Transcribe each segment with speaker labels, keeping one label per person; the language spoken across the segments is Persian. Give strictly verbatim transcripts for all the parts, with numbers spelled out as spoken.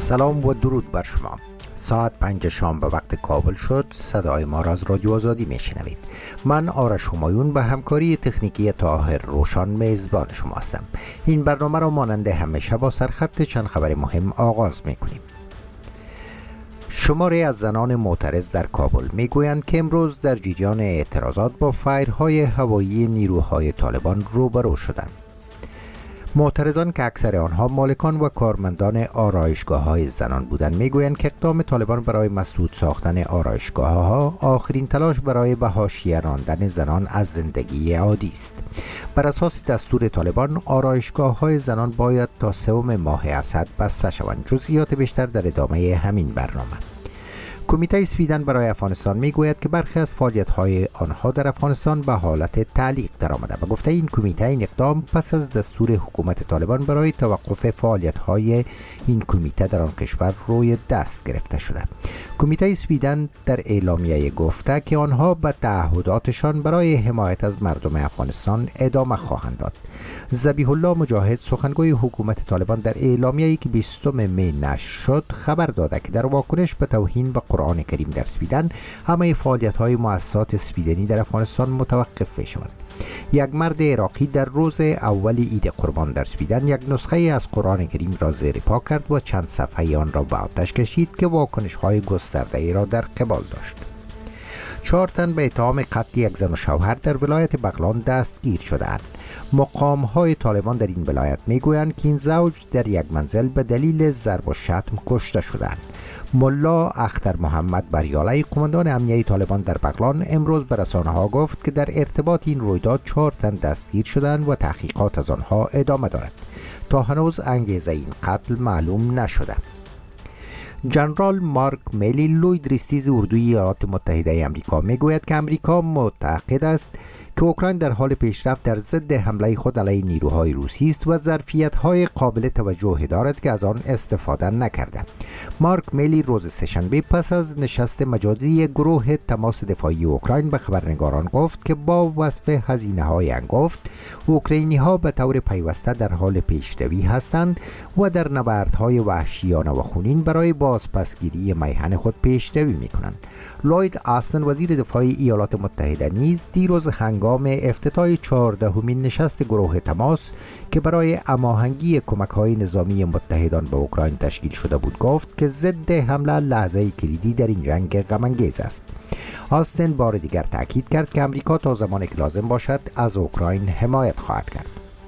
Speaker 1: سلام و درود بر شما. ساعت پنج شام به وقت کابل شد. صدای ما را از رادیو آزادی میشنوید. من آرش همایون به همکاری تکنیکی طاهر روشان میزبان شما هستم. این برنامه را مانند همیشه با سرخط چند خبر مهم آغاز میکنیم. شماری از زنان معترض در کابل میگویند که امروز در جریان اعتراضات با فایرهای هوایی نیروهای طالبان روبرو شدند. معترضان که اکثر آنها مالکان و کارمندان آرایشگاه‌های زنان بودند میگویند که اقدام طالبان برای مسدود ساختن آرایشگاه‌ها آخرین تلاش برای به حاشیه راندن زنان از زندگی عادی است. بر اساس دستور طالبان آرایشگاه‌های زنان باید تا سوم ماه اسد بسته شوند. جزئیات بیشتر در ادامه همین برنامه. کمیته سویدن برای افغانستان میگوید که برخی از فعالیت‌های آنها در افغانستان به حالت تعلیق درآمده و گفته این کمیته این اقدام پس از دستور حکومت طالبان برای توقف فعالیت‌های این کمیته در آن کشور روی دست گرفته شده. کمیته سویدن در اعلامیه گفته که آنها به تعهداتشان برای حمایت از مردم افغانستان ادامه خواهند داد. ذبیح الله مجاهد سخنگوی حکومت طالبان در اعلامیه‌ای که بیستم می نشر شد خبر داده که در واکنش به توهین به قرآن کریم در سویدن همه فعالیت‌های مؤسسات سویدنی در افغانستان متوقف می‌شوند. یک مرد عراقی در روز اول عید قربان در سویدن یک نسخه از قرآن کریم را زیر پا کرد و چند صفحه آن را به آتش کشید که واکنش‌های گسترده‌ای را در قبال داشت. چهار تن به اتهام قتل یک زن و شوهر در ولایت بغلان دستگیر شدند. مقام‌های طالبان در این ولایت میگویند که این زوج در یک منزل به دلیل ضرب و شتم کشته شدند. ملا اختر محمد بریالی قماندان امنیه طالبان در بغلان امروز به رسانه‌ها گفت که در ارتباط این رویداد چهار تن دستگیر شدند و تحقیقات از آنها ادامه دارد. تا هنوز انگیزه این قتل معلوم نشده. جنرال مارک میلی لوید ریستیز اردوی ایالات متحده آمریکا میگوید که آمریکا معتقد است که اوکراین در حال پیشرفت در ضد حمله خود علیه نیروهای روسی است و ظرفیت‌های قابل توجهی دارد که از آن استفاده نکرده. مارک میلی روز سه‌شنبه پس از نشست مجازی گروه تماس دفاعی اوکراین به خبرنگاران گفت که با وصف هزینه‌های انگفت اوکراینی‌ها به طور پیوسته در حال پیشروی هستند و در نبردهای وحشیانه و خونین برای بازپسگیری میهن خود پیشروی می‌کنند. لوید آستن وزیر دفاع ایالات متحده نیز دیروز هنگام افتتاح چهاردهمین نشست گروه تماس که برای هماهنگی کمک‌های نظامی متحدان به اوکراین تشکیل شده بود گفت که ضد حمله لحظه کلیدی در این جنگ غم‌انگیز است. آستن بار دیگر تاکید کرد که آمریکا تا زمانی که لازم باشد از اوکراین حمایت خواهد کرد.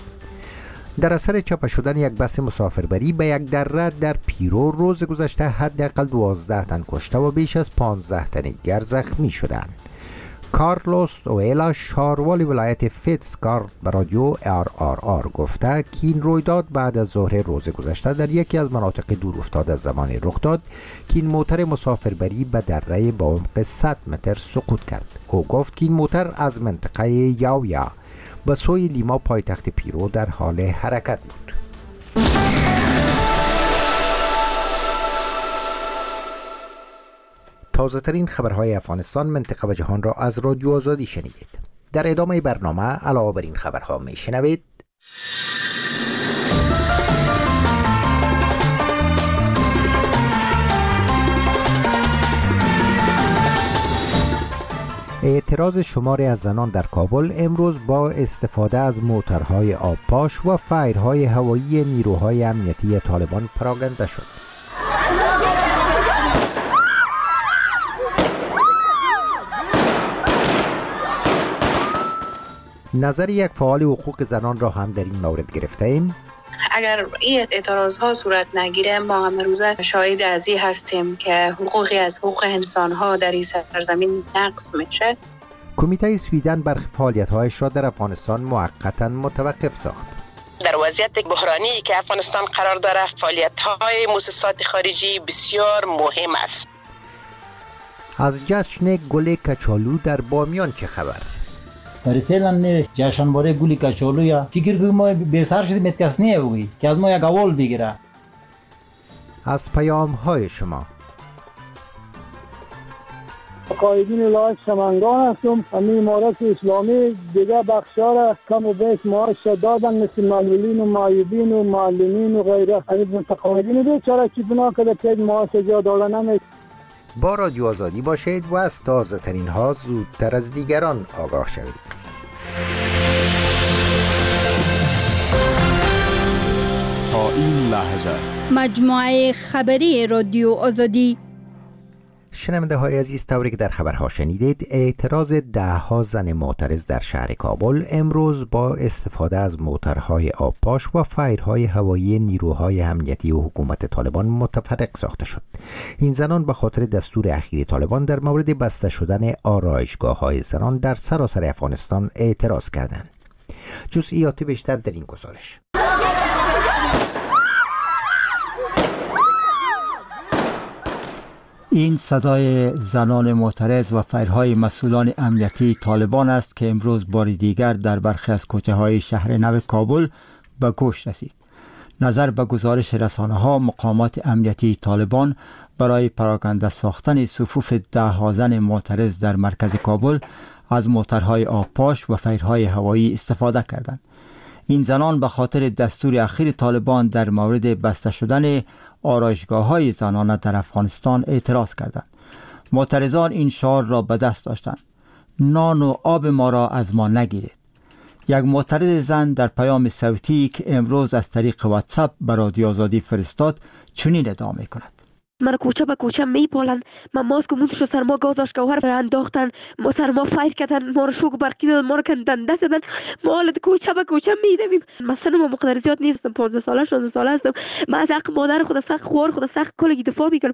Speaker 1: در اثر چاپ شدن یک بس مسافربری به یک دره در پیرو روز گذشته حداقل دوازده تن کشته و بیش از پانزده تن دیگر زخمی شدند. کارلوس اویلا شاروالی ولایت فیتزکارد به رادیو آر آر آر گفته که این رویداد بعد از ظهر روز گذشته در یکی از مناطق دور افتاده از زمانی رخ داد که این موتر مسافربری به دره با عمق صد متر سقوط کرد. او گفت که این موتر از منطقه یاویا به سوی لیما پایتخت پیرو در حال حرکت بود. تازه ترین خبرهای افغانستان، منطقه و جهان را از رادیو آزادی شنیدید. در ادامه برنامه علاوه بر این خبرها می شنوید: اعتراض شماری از زنان در کابل امروز با استفاده از موترهای آبپاش و فایرهای هوایی نیروهای امنیتی طالبان پراکنده شد. نظر یک فعال حقوق زنان را هم در این مورد گرفته ایم.
Speaker 2: اگر این اعتراض ها صورت نگیره ما هم روزه شاهد از این هستیم که حقوقی از حقوق انسان ها در این سرزمین نقض میشه.
Speaker 1: کمیته سویدن برخی فعالیت‌هایش را در افغانستان موقتا متوقف ساخت.
Speaker 3: در وضعیت بحرانی که افغانستان قرار داره فعالیت‌های مؤسسات خارجی بسیار مهم است.
Speaker 1: از جشن گل کچالو در بامیان چه خبر؟
Speaker 4: برای فعلا جشنواره گل کچالو یا فکر کنم ما به سر شدیم کس نیوگی که از ما یک اول بگیره.
Speaker 1: از پیام های شما.
Speaker 5: قایدین لایق سمنگان هستم. همین امارت اسلامی دیگه بخشا را کم و بیش معاش دادن، مثل معلولین و معیوبین و معلمین و غیره. همین متقاعدین بیچاره که بنا کرده که معاش جا دادن نمی.
Speaker 1: با رادیو آزادی باشید و از تازه ترین ها زودتر از دیگران آگاه شوید.
Speaker 6: تا این لحظه
Speaker 7: مجموعه خبری رادیو آزادی.
Speaker 1: شنونده های عزیز، طوری که در خبرها شنیدید، اعتراض ده ها زن معترض در شهر کابل امروز با استفاده از موترهای آبپاش و فایرهای هوایی نیروهای امنیتی و حکومت طالبان متفرق ساخته شد. این زنان به خاطر دستور اخیر طالبان در مورد بسته شدن آرایشگاه های زنان در سراسر افغانستان اعتراض کردند. جزئیات بیشتر در این گزارش.
Speaker 8: این صدای زنان معترض و فایرهای مسئولان امنیتی طالبان است که امروز بار دیگر در برخی از کوچه‌های شهر نو کابل به گوش رسید. نظر به گزارش رسانه‌ها، مقامات امنیتی طالبان برای پراکنده ساختن صفوف ده ها زن معترض در مرکز کابل از موترهای آبپاش و فایرهای هوایی استفاده کردند. این زنان به خاطر دستور اخیر طالبان در مورد بسته شدن آرایشگاه‌های زنانه در افغانستان اعتراض کردند. معترضان این شعار را به دست داشتند: نان و آب ما را از ما نگیرید. یک معترض زن در پیام صوتی که امروز از طریق واتساپ به رادیو آزادی فرستاد چنین ادعا می‌کند:
Speaker 9: من کوچه به کوچه میپالن، من ماسک و موتش رو سر ما گازش گوهر انداختن، ما سر ما فایر کردن، ما رو شوک برقی دادن، ما رو کندن دست دادن، ما حالت کوچه به کوچه میدویم. مثلا ما مقدار زیاد نیستم، پانزده ساله شانزده ساله هستم. من از حق مادر خود سخت خوار خود سخت کلگی دفاع میکنم.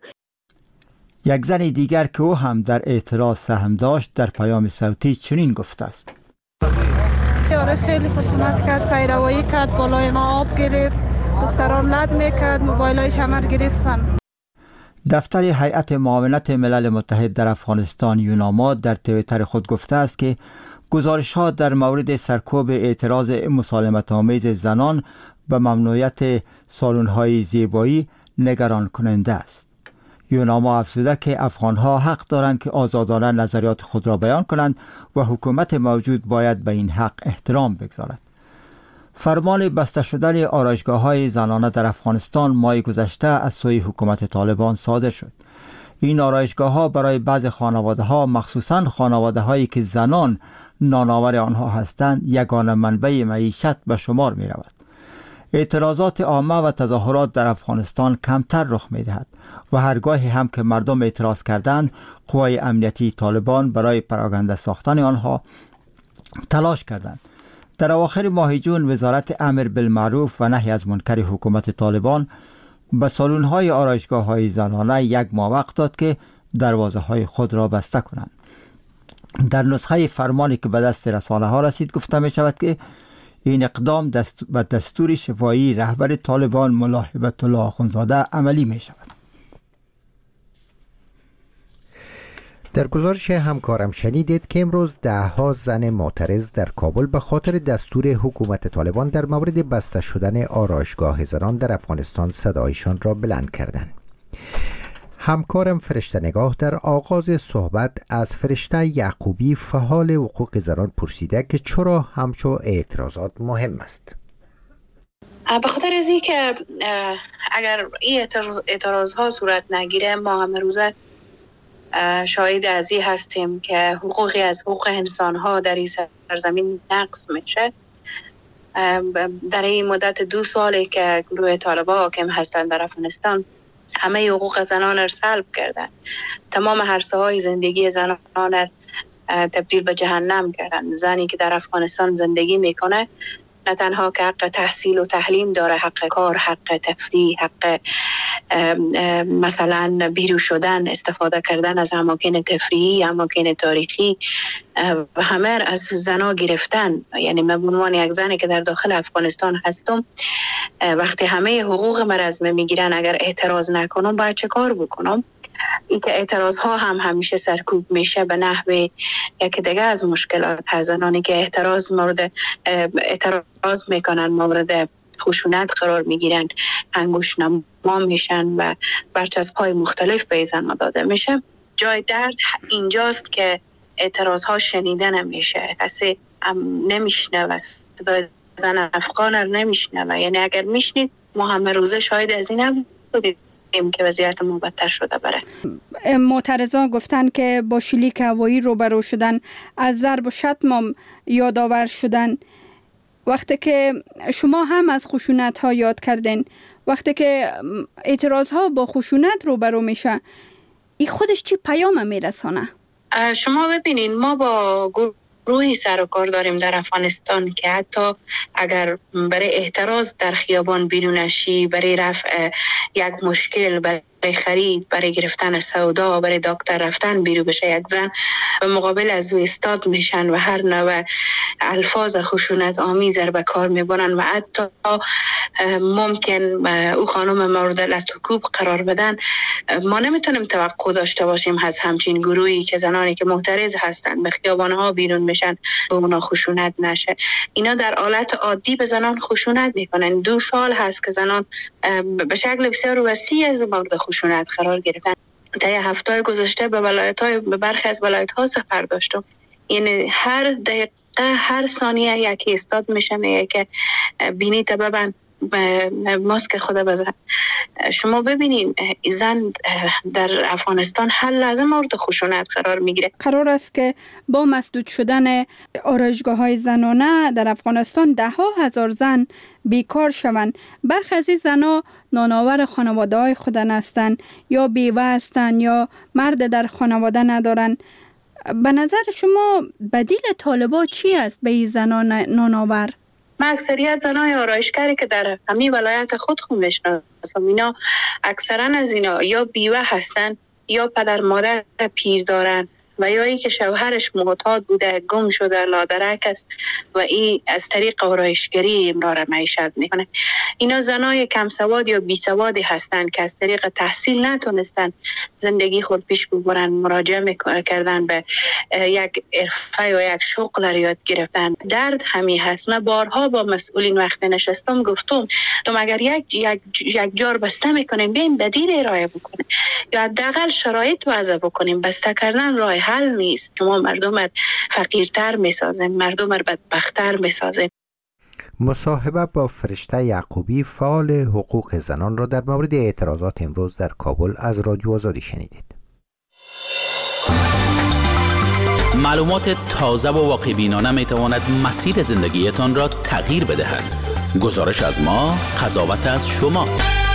Speaker 8: یک زن دیگر که او هم در اعتراض سهم داشت در پیام صوتی چنین گفته است:
Speaker 10: سیاره خیلی خوشامد کرد، فایروایی کرد، بالای ما آب گرفت، دختران لد میکرد، موبایلایش همه گرفتن.
Speaker 8: دفتر هیئت معاونت ملل متحد در افغانستان یوناما در توییتر خود گفته است که گزارش‌ها در مورد سرکوب اعتراض مسالمت آمیز زنان به ممنوعیت سالن‌های زیبایی نگران کننده است. یوناما افزوده که افغان‌ها حق دارند که آزادانه نظریات خود را بیان کنند و حکومت موجود باید به این حق احترام بگذارد. فرمان بسته شدن آرایشگاه‌های زنانه در افغانستان ماه گذشته از سوی حکومت طالبان صادر شد. این آرایشگاه‌ها برای بعض خانواده‌ها، مخصوصاً خانواده‌هایی که زنان نانآور آنها هستند، یگانه منبع معیشت به شمار می‌رود. اعتراضات عامه و تظاهرات در افغانستان کمتر رخ می‌دهد و هرگاهی هم که مردم اعتراض کردند، قوای امنیتی طالبان برای پراکنده ساختن آنها تلاش کردند. در اواخر ماه جون وزارت امر بالمعروف و نهی از منکر حکومت طالبان به سالن‌های آرایشگاه‌های زنانه یک ماه وقت داد که دروازه‌های خود را بسته کنند. در نسخه فرمانی که به دست رسانه‌ها رسید گفته می‌شود که این اقدام دستور به دستور شفاهی رهبر طالبان ملا هیبت الله آخوندزاده عملی می‌شود.
Speaker 1: در گزارش همکارم شنیدید که امروز ده ها زن معترض در کابل به خاطر دستور حکومت طالبان در مورد بسته شدن آرایشگاه زنان در افغانستان صدایشان را بلند کردند. همکارم فرشته نگاه در آغاز صحبت از فرشته یعقوبی فعال حقوق زنان پرسیده که چرا همچو اعتراضات مهم است.
Speaker 2: به خاطر از این که اگر این اعتراض ها صورت نگیره، ما همه روزه شاهد از این هستیم که حقوقی از حقوق انسان ها در این سرزمین نقض میشه. در این مدت دو سالی که گروه طالبان حاکم هستند در افغانستان، همه حقوق زنان را سلب کردن. تمام عرصه های زندگی زنان را تبدیل به جهنم کردن. زنی که در افغانستان زندگی میکنه نه تنها که حق تحصیل و تعلیم داره، حق کار، حق تفریح، حق مثلا بیرون شدن، استفاده کردن از اماکن تفریحی، اماکن تاریخی، همه از زنا گرفتن. یعنی من به عنوان یک زنی که در داخل افغانستان هستم، وقتی همه حقوق من از من میگیرن، اگر اعتراض نکنم باید چه کار بکنم؟ این که اعتراض ها هم همیشه سرکوب میشه به نحوه یک دیگه از مشکلات هست. زنانی که اعتراض مورد اعتراض میکنن مورد خشونت قرار میگیرن، انگوش نما میشن و برچسب های مختلف به زنها داده میشه. جای درد اینجاست که اعتراض ها شنیده نمیشه، کسی نمیشنوه و زن افغان رو نمیشنوه. یعنی اگر میشنید ما همه روزه شاید از این هم بودیم که وضعیت ما بدتر شده بره.
Speaker 7: معترضان گفتن که با شلیک هوایی روبرو شدن، از ضرب و شتم یادآور شدن. وقتی که شما هم از خشونت ها یاد کردین، وقتی که اعتراض ها با خشونت روبرو میشه، این خودش چی پیام میرسانه؟
Speaker 2: شما ببینین ما با گروهی سر و کار داریم در افغانستان که حتی اگر برای اعتراض در خیابان بیرون نشی، برای رفع یک مشکل، برای خرید، برای گرفتن سودا، برای دکتر رفتن بیرون بشه یک زن، به مقابل از او استاد میشن و هر نوع الفاظ خشونت آمیز به کار میبرن و حتی ممکن او خانم مورد لطکوب قرار بدن. ما نمیتونیم توقع داشته باشیم از همچین گروهی که زنانی که معترض هستن به خیابانها بیرون میشن به اونا خشونت نشه. اینا در حالت عادی به زنان خشونت میکنن. دو سال هست که زنان به شکل بسیار وسیع از مورد خشونت قرار گرفتن. طی هفته‌های گذشته به ولایت‌های به برخی از ولایت‌ها سفر داشتم. یعنی هر دقیقه هر ثانیه یکی استاد میشه میگه که بینی تا ببند، ماسک خود بزن. شما ببینین زن در افغانستان هر لحظه مورد خشونت قرار میگیره.
Speaker 7: قرار است که با مسدود شدن آرایشگاه های زنانه در افغانستان ده ها هزار زن بیکار شوند. برخی از این زنها نانآور خانواده های خودن هستند یا بیوه هستند یا مرد در خانواده ندارند. به نظر شما بدیل طالبان چی است به این زنان نانآور؟
Speaker 2: من اکثریت زنای آرایشگری که در همین ولایت خود خود میشناسم، اینا اکثرا از اینا یا بیوه هستن یا پدر مادر پیر دارن و یا ای که شوهرش معتاد بوده گم شده لادرک است و این از طریق آرایشگری امرار معیشت میکنه. اینا زنای کم سواد یا بی سوادی هستند که از طریق تحصیل نتونستن زندگی خود پیش ببرن، مراجعه کردن به یک حرفه و یک شغل یاد گرفتن. درد همین هست. من بارها با مسئولین وقت نشستم گفتم تو اگر یک یک یک جار بسته میکنیم بیایم بدیل ارائه بکنیم یا حداقل شرایط وضع بکنیم. بسته کردن راه حل نیست. شما مردم را فقیرتر میسازیم، مردم را بدبختتر میسازیم.
Speaker 1: مصاحبه با فرشته یعقوبی فعال حقوق زنان را در مورد اعتراضات امروز در کابل از رادیو آزادی شنیدید.
Speaker 11: معلومات تازه و واقع بینانه می تواند مسیر زندگیتان را تغییر بدهد. گزارش از ما، قضاوت از شما.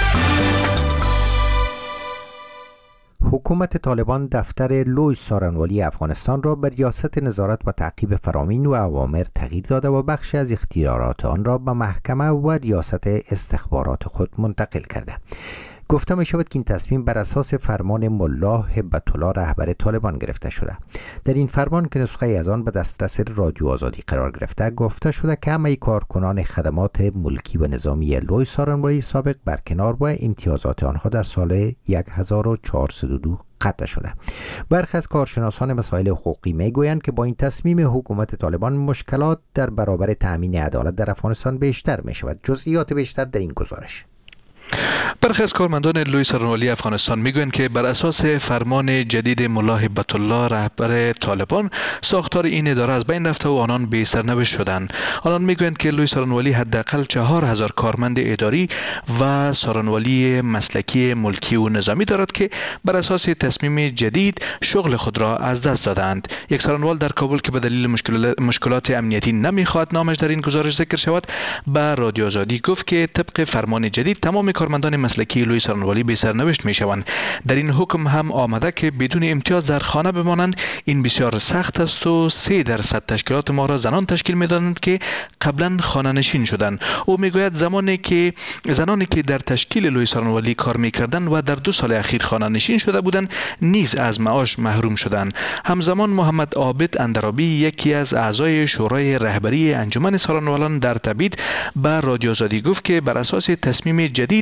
Speaker 1: حکومت طالبان دفتر لوی سارنوالی افغانستان را به ریاست نظارت و تعقیب فرامین و اوامر تغییر داده و بخشی از اختیارات آن را به محکمه و ریاست استخبارات خود منتقل کرده. گفته می شود که این تصمیم بر اساس فرمان ملا هبت الله رهبر طالبان گرفته شده. در این فرمان که نسخه از آن به دسترس رادیو آزادی قرار گرفته، گفته شده که همه کارکنان خدمات ملکی و نظامی لوی سارنوالی سابق برکنار و امتیازات آنها در سال هزار و چهارصد و دو قطع شده. برخی از کارشناسان مسائل حقوقی میگویند که با این تصمیم حکومت طالبان مشکلات در برابر تأمین عدالت در افغانستان بیشتر می شود. جزئیات بیشتر در این گزارش.
Speaker 12: برخی از کارمندان لوی سارنوالی افغانستان میگویند که بر اساس فرمان جدید ملا هبت الله رهبر طالبان ساختار این اداره از بین رفته و آنان بی سرنوشت شدند. آنان میگویند که لوی سارنوالی حداقل چهار هزار کارمند اداری و سارنوالی مسلکی ملکی و نظامی دارد که بر اساس تصمیم جدید شغل خود را از دست دادند. یک سارنوال در کابل که به دلیل مشکلات امنیتی نمیخواهد نامش در این گزارش ذکر شود، به رادیو آزادی گفت که طبق فرمان جدید تمام کارمندان مسلکی لوی سارنوالی بی سرنوشت می شوند. در این حکم هم آمده که بدون امتیاز در خانه بمانند. این بسیار سخت است و سه درصد تشکیلات ما را زنان تشکیل می دادند که قبلا خانه نشین شدند. او می گوید زمانی که زنانی که در تشکیل لوی سارنوالی کار می کردند و در دو سال اخیر خانه نشین شده بودند نیز از معاش محروم شدند. همزمان محمد عابد اندرابی یکی از اعضای شورای رهبری انجمن سارنوالان در تبعید به رادیو آزادی گفت که بر اساس تصمیم جدید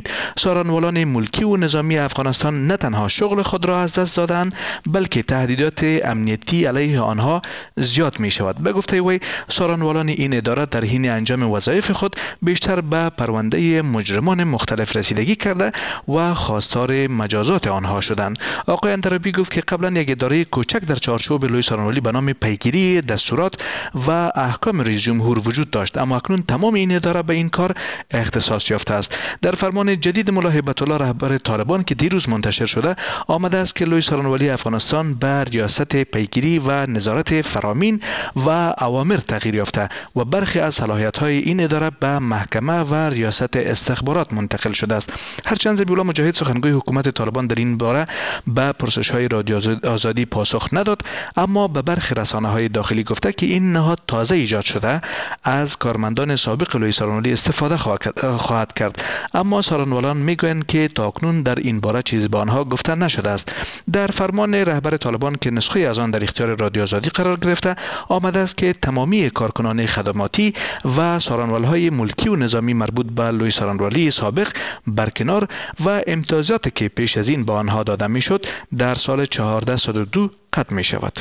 Speaker 12: جدید سارنوالان ملکی و نظامی افغانستان نه تنها شغل خود را از دست دادند بلکه تهدیدات امنیتی علیه آنها زیاد می شود. به گفته وی سارنوالان این اداره در حین انجام وظایف خود بیشتر به پرونده مجرمان مختلف رسیدگی کرده و خواستار مجازات آنها شدند. آقای اندرابی گفت که قبلا یک اداره کوچک در چارچوب لوی سارنوالی به نام پیگیری دستورات و احکام رئیس جمهور وجود داشت، اما اکنون تمام این اداره به این کار اختصاص یافته است. در فرمان جدید ملا هیبت الله رهبر طالبان که دیروز منتشر شده آمده است که لوی سارنوالی افغانستان به ریاست پیگیری و نظارت فرامین و اوامر تغییر یافته و برخی از صلاحیت‌های این اداره به محکمه و ریاست استخبارات منتقل شده است. هرچند ذبیح الله مجاهد سخنگوی حکومت طالبان در این باره به پرسش‌های رادیو آزادی پاسخ نداد، اما به برخی رسانه‌های داخلی گفته که این نهاد تازه ایجاد شده از کارمندان سابق لوی سارنوالی استفاده خواهد کرد، اما سارنوالان میگویند که تاکنون در این باره چیزی به آنها گفته نشده است. در فرمان رهبر طالبان که نسخه از آن در اختیار رادیو آزادی قرار گرفته آمده است که تمامی کارکنان خدماتی و سارنوالهای ملکی و نظامی مربوط به لوی سارنوالی سابق برکنار و امتیازاتی که پیش از این به آنها داده میشد در سال چهارده صد و دو قطع می شود.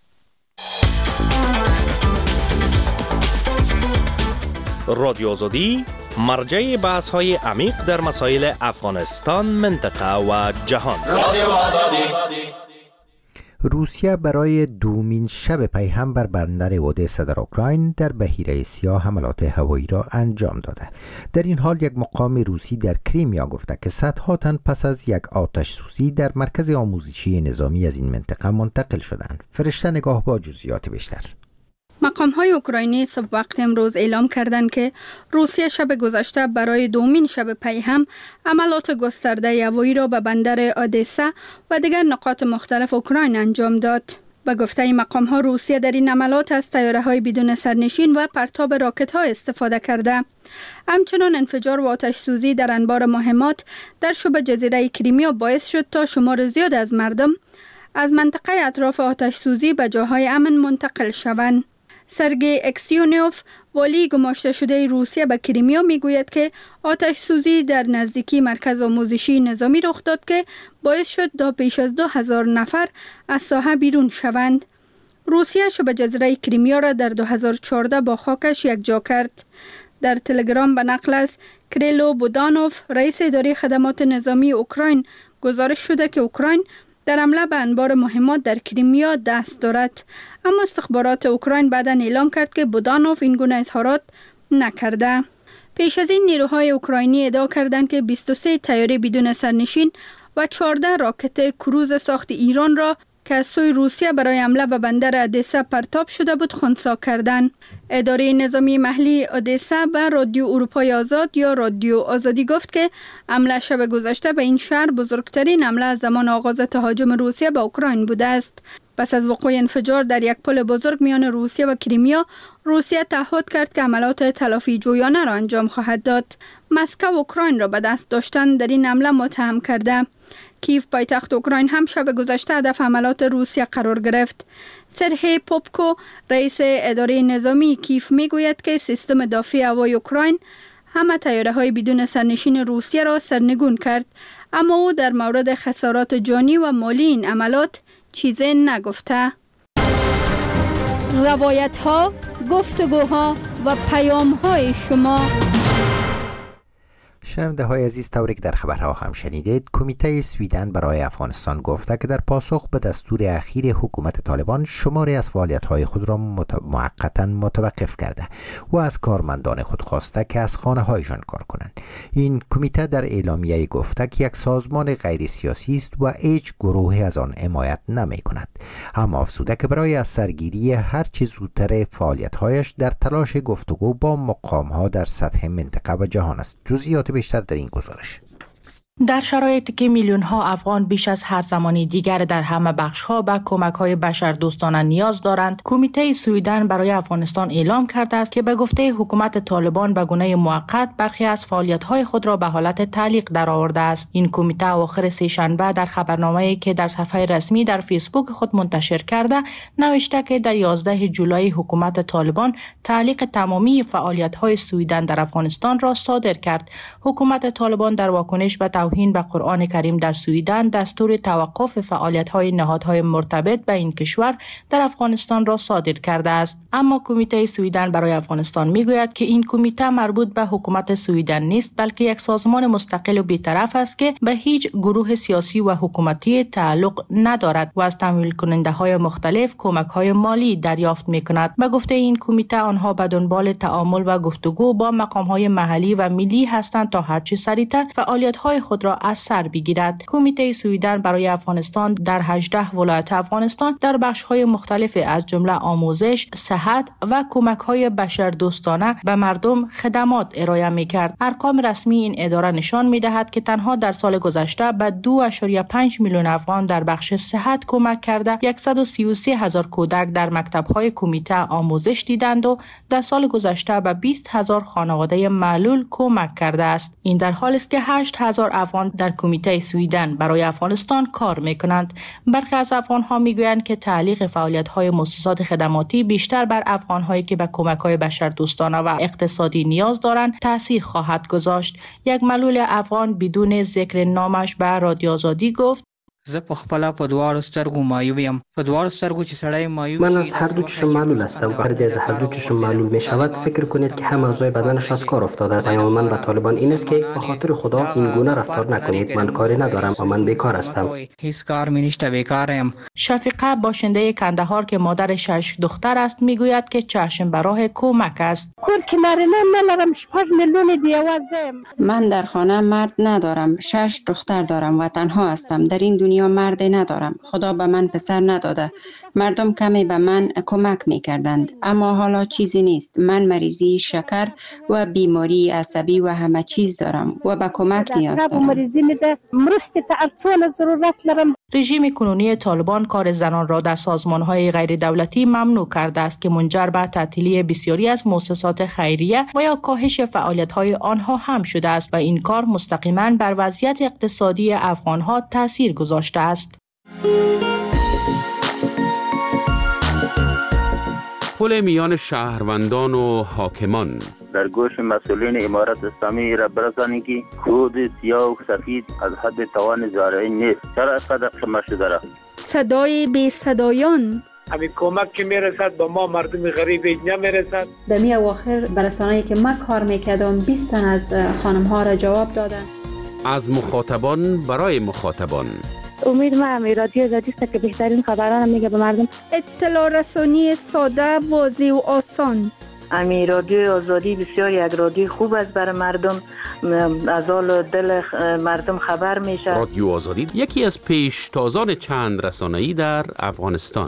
Speaker 13: رادیو آزادی مرجع بحث های عمیق در مسائل افغانستان، منطقه و جهان. رادیو آزادی.
Speaker 1: روسیه برای دومین شب پی هم بر بندر اودسا در اوکراین در بحیره سیاه حملات هوایی را انجام داده. در این حال یک مقام روسی در کریمیا گفته که صدها تن پس از یک آتش سوزی در مرکز آموزشی نظامی از این منطقه منتقل شدند. فرشته نگاه با جزئیات بیشتر.
Speaker 7: مقام‌های اوکراینی صبح وقت امروز اعلام کردند که روسیه شب گذشته برای دومین شب پی هم عملات گسترده هوایی را به بندر اودسا و دیگر نقاط مختلف اوکراین انجام داد. به گفته مقام‌ها روسیه در این عملات از طیاره‌های بدون سرنشین و پرتاب راکت‌ها استفاده کرده. همچنان انفجار و آتش سوزی در انبار مهمات در شبه جزیره کریمیا باعث شد تا شمار زیاد از مردم از منطقه اطراف آتش سوزی به جاهای امن منتقل شوند. سرگئی اکسیونوف والی گماشته شده روسیه به کریمیا میگوید که آتش سوزی در نزدیکی مرکز آموزشی نظامی رخ داد که باعث شد تا بیش از دو هزار نفر از ساحه بیرون شوند. روسیه شبه جزیره کریمیا را در دو هزار و چهارده با خاکش یکجا کرد. در تلگرام به نقل از کریلو بودانوف رئیس اداره خدمات نظامی اوکراین گزارش شده که اوکراین در حمله به انبار مهمات در کریمیا دست دارد، اما استخبارات اوکراین بعداً اعلام کرد که بودانوف این گونه اظهارات نکرده. پیش از این نیروهای اوکراینی ادعا کردند که بیست و سه طیاره بدون سرنشین و چهارده راکت کروز ساخت ایران را که از سوی روسیه برای حمله به بندر اودسا پرتاب شده بود خنثی کردند. اداره نظامی محلی اودسا به رادیو اروپای آزاد یا رادیو آزادی گفت که حمله شب گذشته به این شهر بزرگترین حمله از زمان آغاز تهاجم روسیه به اوکراین بوده است. پس از وقوع انفجار در یک پل بزرگ میان روسیه و کریمیا، روسیه تعهد کرد که عملات تلافی جویانه را انجام خواهد داد. مسکو اوکراین را به دست داشتن در این حمله متهم کرده. کیف پایتخت اوکراین هم شب گذشته هدف حملات روسیه قرار گرفت. سرهی پوپکو رئیس اداره نظامی کیف میگوید که سیستم دفاعی هوایی اوکراین همه طیاره‌های بدون سرنشین روسیه را سرنگون کرد، اما او در مورد خسارات جانی و مالی این عملات چیزی نگفته. روایت‌ها، گفتگوها و پیام‌های شما.
Speaker 1: شنونده های عزیز، طوری که در خبرها هم شنیدید، کمیته سویدن برای افغانستان گفته که در پاسخ به دستور اخیر حکومت طالبان شماری از فعالیت های خود را موقتا متوقف کرده و از کارمندان خود خواسته که از خانه هایشان کار کنند. این کمیته در اعلامیه گفته که یک سازمان غیر سیاسی است و هیچ گروهی از آن حمایت نمی کند، اما افزوده که برای از سرگیری هر چه زودتر فعالیت هایش در تلاش گفتگو با مقام ها در سطح منطقه و جهان است. جزئیات بیشتر در این گزارش.
Speaker 14: در شرایطی که میلیون ها افغان بیش از هر زمانی دیگر در همه بخش ها به کمک های بشردوستانه نیاز دارند، کمیته سویدن برای افغانستان اعلام کرده است که به گفته حکومت طالبان به گونه موقت برخی از فعالیت های خود را به حالت تعلیق درآورده است. این کمیته آخر سه شنبه در خبرنامه‌ای که در صفحه رسمی در فیسبوک خود منتشر کرده نوشته که در یازده جولای حکومت طالبان تعلیق تمامی فعالیت های سویدن در افغانستان را صادر کرد. حکومت طالبان در واکنش به توهین به قرآن کریم در سویدن دستور توقف فعالیت‌های نهادهای مرتبط به این کشور در افغانستان را صادر کرده است. اما کمیته سویدن برای افغانستان میگوید که این کمیته مربوط به حکومت سویدن نیست، بلکه یک سازمان مستقل و بی‌طرف است که به هیچ گروه سیاسی و حکومتی تعلق ندارد و از تمویل کننده های مختلف کمک های مالی دریافت میکند. به گفته این کمیته آنها به دنبال تعامل و گفتگو با مقام های محلی و ملی هستند تا هرچه سریعتر فعالیت های خود را از سر بگیرد. کمیته سویدن برای افغانستان در هجده ولایت افغانستان در بخش‌های مختلف از جمله آموزش، صحت و کمک‌های بشردوستانه به مردم خدمات ارائه می‌کرد. ارقام رسمی این اداره نشان می‌دهد که تنها در سال گذشته به دو ممیز پنج میلیون افغان در بخش صحت کمک کرده، صد و سی و سه هزار کودک در مکتب‌های کمیته آموزش دیدند و در سال گذشته به بیست هزار خانواده معلول کمک کرده است. این در حالی است که هشت هزار افغان در کمیته سویدن برای افغانستان کار میکنند. برخی از افغانها میگویند که تعلیق فعالیت‌های مؤسسات خدماتی بیشتر بر افغان‌هایی که به کمک‌های بشردوستانه و اقتصادی نیاز دارند تاثیر خواهد گذاشت. یک معلول افغان بدون ذکر نامش به رادیو آزادی گفت:
Speaker 15: زه په خپل په دوار سترګو مایوب یم په دوار سترګو چې سړی مایوب
Speaker 16: من از هر دو چشم معلول هستم. فردی از هر دو چشم معلول می شود فکر کنید که همه اعضای بدنش از کار افتاده است. پیام من به طالبان این است که به خاطر خدا این گونه رفتار نکنید. من کاری ندارم و من بیکار هستم.
Speaker 15: هیچ کار می نشته، بیکارم.
Speaker 14: شفیقه باشنده کندهار که مادر شش دختر است میگوید که چشم به راه کمک است.
Speaker 17: کور که نرینه ندارم، شش میلیون دیوازم.
Speaker 18: من در خانه مرد ندارم، شش دختر دارم و تنها هستم. در این دنیا مرد ندارم. خدا به من پسر نداده. مردم کمی به من کمک میکردند، اما حالا چیزی نیست. من مریضی شکر و بیماری عصبی و همه چیز دارم و به کمک نیاز دارم.
Speaker 17: مریضی میده، مرست ارتون ضرورت دارم.
Speaker 14: رژیم کنونی طالبان کار زنان را در سازمان‌های غیر دولتی ممنوع کرده است که منجر به تعطیلی بسیاری از مؤسسات خیریه و یا کاهش فعالیت‌های آنها هم شده است و این کار مستقیما بر وضعیت اقتصادی افغان‌ها تاثیر گذاشته است.
Speaker 19: پل میان شهروندان و حاکمان
Speaker 20: در گوش مسئولین امارت اسلامی را برسانید که خود سیاه و سفید از حد توان زارعی نیست. چرا اینقدر شما شده را؟
Speaker 7: صدای بی صدایان
Speaker 21: همین کمک که میرسد به ما مردم غریب نمیرسد.
Speaker 22: در می اواخر برسانه‌ای که من کار میکردم بیست تن از خانم ها را جواب دادن.
Speaker 19: از مخاطبان برای مخاطبان.
Speaker 23: امید ما هم رادیو آزادی است که بهترین خبران میگه به مردم.
Speaker 7: اطلاع رسانی ساده، واضح و آسان.
Speaker 23: امی رادیو آزادی بسیار یک رادیو خوب است برای مردم، از حال دل مردم خبر میشه.
Speaker 19: رادیو آزادی یکی از پیشتازان چند رسانه‌ای در افغانستان.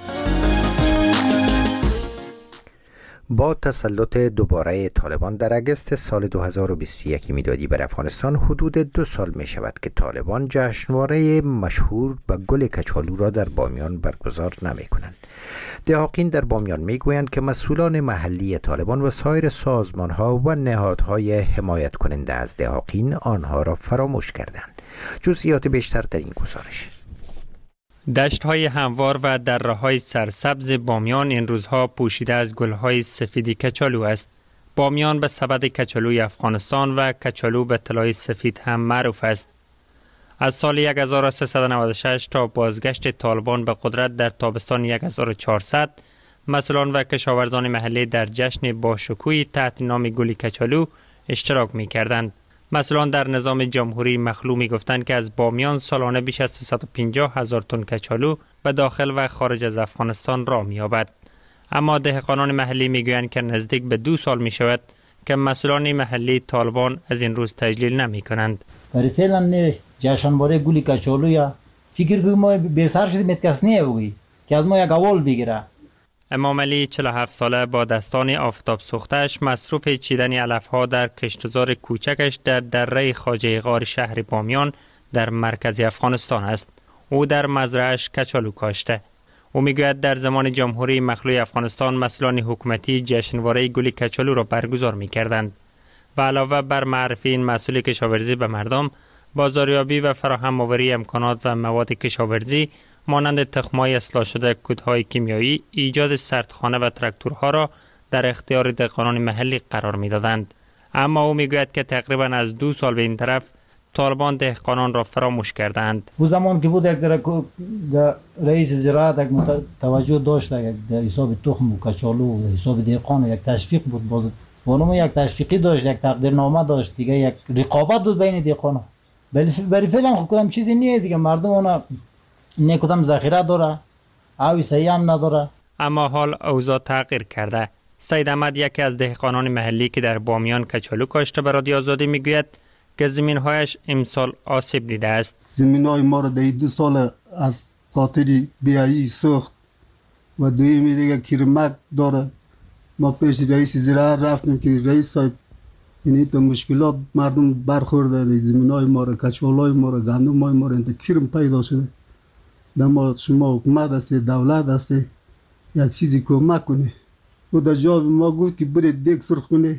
Speaker 1: با تسلط دوباره طالبان در اگست سال دو هزار و بیست و یک میلادی بر افغانستان حدود دو سال می شود که طالبان جشنواره مشهور به گل کچالو را در بامیان برگزار نمی کنند. دهاقین در بامیان می گویند که مسئولان محلی طالبان و سایر سازمان ها و نهادهای حمایت کننده از دهاقین آنها را فراموش کردند. جزئیات بیشتر در این گزارش.
Speaker 24: دشت‌های هموار و دره‌های سرسبز بامیان این روزها پوشیده از گل‌های سفید کچالو است. بامیان به سبد کچالوی افغانستان و کچالو به طلای سفید هم معروف است. از سال هزار و سیصد و نود و شش تا بازگشت طالبان به قدرت در تابستان هزار و چهارصد، مسئولان و کشاورزان محلی در جشن باشکوهی تحت نام گل کچالو اشتراک می‌کردند. مسئولان در نظام جمهوری مخلوع می گفتند که از بامیان سالانه بیش از سیصد و پنجاه هزار تن کچالو به داخل و خارج از افغانستان راه می یابد. اما دهقانان محلی می گویند که نزدیک به دو سال می شود که مسئولان محلی طالبان از این روز تجلیل نمی کنند.
Speaker 4: برای فعلا نه جشنواره گل کچالو یا فکر کنم ما به سر شده مت کس نه بگی که از ما یک اول بگیره.
Speaker 24: امام علی چهل و هفت ساله با دستان آفتاب سوختش مصروف چیدن علفها در کشتزار کوچکش در دره خواجه غار شهر بامیان در مرکز افغانستان است. او در مزرعه‌اش کچالو کاشته. او میگوید در زمان جمهوری مخلوع افغانستان مسئولان حکومتی جشنواره گل کچالو را برگزار می‌کردند و علاوه بر معرفی این محصول کشاورزی به مردم، بازاریابی و فراهم آوری امکانات و مواد کشاورزی مانند تخم‌های اصلاح شده، کودهای کیمیایی، ایجاد سردخانه و تراکتورها را در اختیار دهقانان محلی قرار می‌دادند. اما او میگوید که تقریبا از دو سال به این طرف طالبان دهقانان را فراموش کردند.
Speaker 4: او زمان که بود یک ذره رئیس زراعت یک توجه داشت، یک در حساب تخم و کچالو و حساب دهقان یک تشویق بود، باز اونم یک تشویقی داشت، یک تقدیرنامه داشت، دیگه یک رقابت بود بین دهقانا. ولی برای فعلا خب کدام چیزی نیست دیگه، مردم اونا نه کدام ذخیره داره، آبی صحیح هم نداره.
Speaker 24: اما حال اوضاع تغییر کرده. سید احمد یکی از دهقانان محلی که در بامیان کچالو کاشته به رادیو آزادی میگوید که زمین‌هایش امسال آسیب دیده است.
Speaker 3: زمین‌های ما را در دو سال از خاطر بیایی سوخت و دویمی دیگه کرمک داره. ما پیش رئیس زراعت رفتیم که رئیس صاحب یعنی تو مشکلات مردم برخورده، زمین‌های ما را، کچالوهای ما را، گندم‌های ما را انت کرم پیدا شده. دما شما حکومت است، دولت است، یک چیزی کمک کنه. و در جواب ما گفت که برید دیگ سرخ کنه،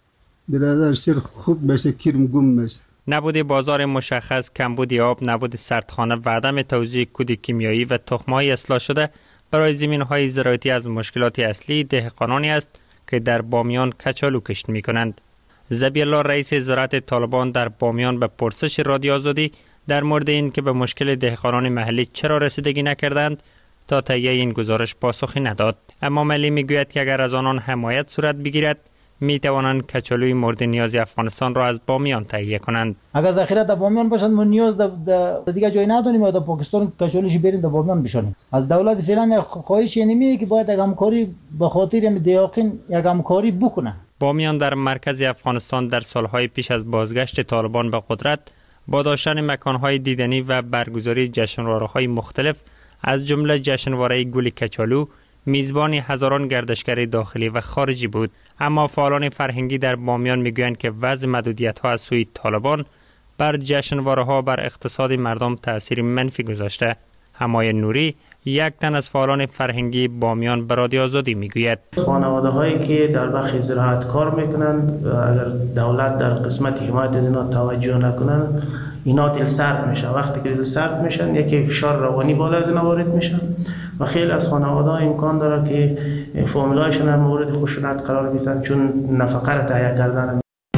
Speaker 3: برادر شیر خوب بشه، کرم گم میشه.
Speaker 24: نبود بازار مشخص، کمبود آب، نبود سردخانه و عدم توزیع کود کیمیایی و تخم‌های اصلاح شده برای زمین‌های زراعتی از مشکلات اصلی دهقانانی است که در بامیان کچالو کشت می‌کنند. ذبیح الله رئیس زراعت طالبان در بامیان به پرسش رادیو آزادی در مورد این که به مشکل دهقانان محلی چرا رسیدگی نکردند تا تهیه این گزارش پاسخی نداد. امام علی میگوید که اگر از آنان حمایت صورت بگیرد می توانند کچالوی مورد نیاز افغانستان را از بامیان تهیه کنند.
Speaker 4: اگر ذخیره در بامیان باشد ما نیاز در دیگه جای نداریم و در پاکستان کچالوش بریم در بامیان بشانیم. از دولت فعلا خواهش اینه که باید یک همکاری به خاطر دهقان یک همکاری بکنه.
Speaker 24: بامیان در مرکز افغانستان در سالهای پیش از بازگشت طالبان به قدرت با داشتن مکانهای دیدنی و برگزاری جشنواره‌های مختلف از جمله جشنواره گل کچالو میزبان هزاران گردشگر داخلی و خارجی بود. اما فعالان فرهنگی در بامیان میگویند که وضع محدودیت‌ها از سوی طالبان بر جشنواره‌ها بر اقتصاد مردم تأثیر منفی گذاشته. حمای نوری یک تن از فعالان فرهنگی بامیان به رادیو آزادی میگوید
Speaker 5: خانواده‌هایی که در بخش زراعت کار میکنند اگر دولت در قسمت حمایت از اینا توجه نکنند اینا دل سرد میشه. وقتی که دل سرد میشن یکی فشار روانی بالا از اینا وارد میشن و خیلی از خانواده‌ها امکان داره که فامیلایشون در مورد خشونت قرار بدن چون نفقه را تهیه کردن.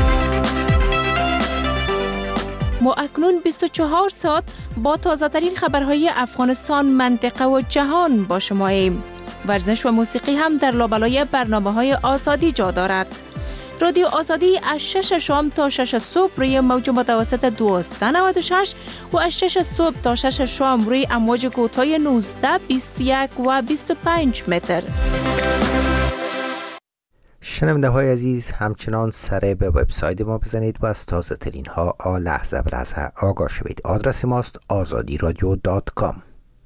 Speaker 6: ما اکنون بیست و چهار ساعت با تازه ترین خبرهای افغانستان، منطقه و جهان با شما ایم. ورزش و موسیقی هم در لابلای برنامه‌های آزادی جا دارد. رادیو آزادی از شش شام تا شش صبح روی موج متوسط دویست و نود و شش و از شش صبح تا شش شام روی امواج کوتاه نوزده، بیست و یک و بیست و پنج متر.
Speaker 1: شنونده های عزیز، همچنان سر به وبسایت ما بزنید و از تازه ترین ها لحظه به لحظه آگاه شوید. آدرس ماست آزادی رادیو دات کام.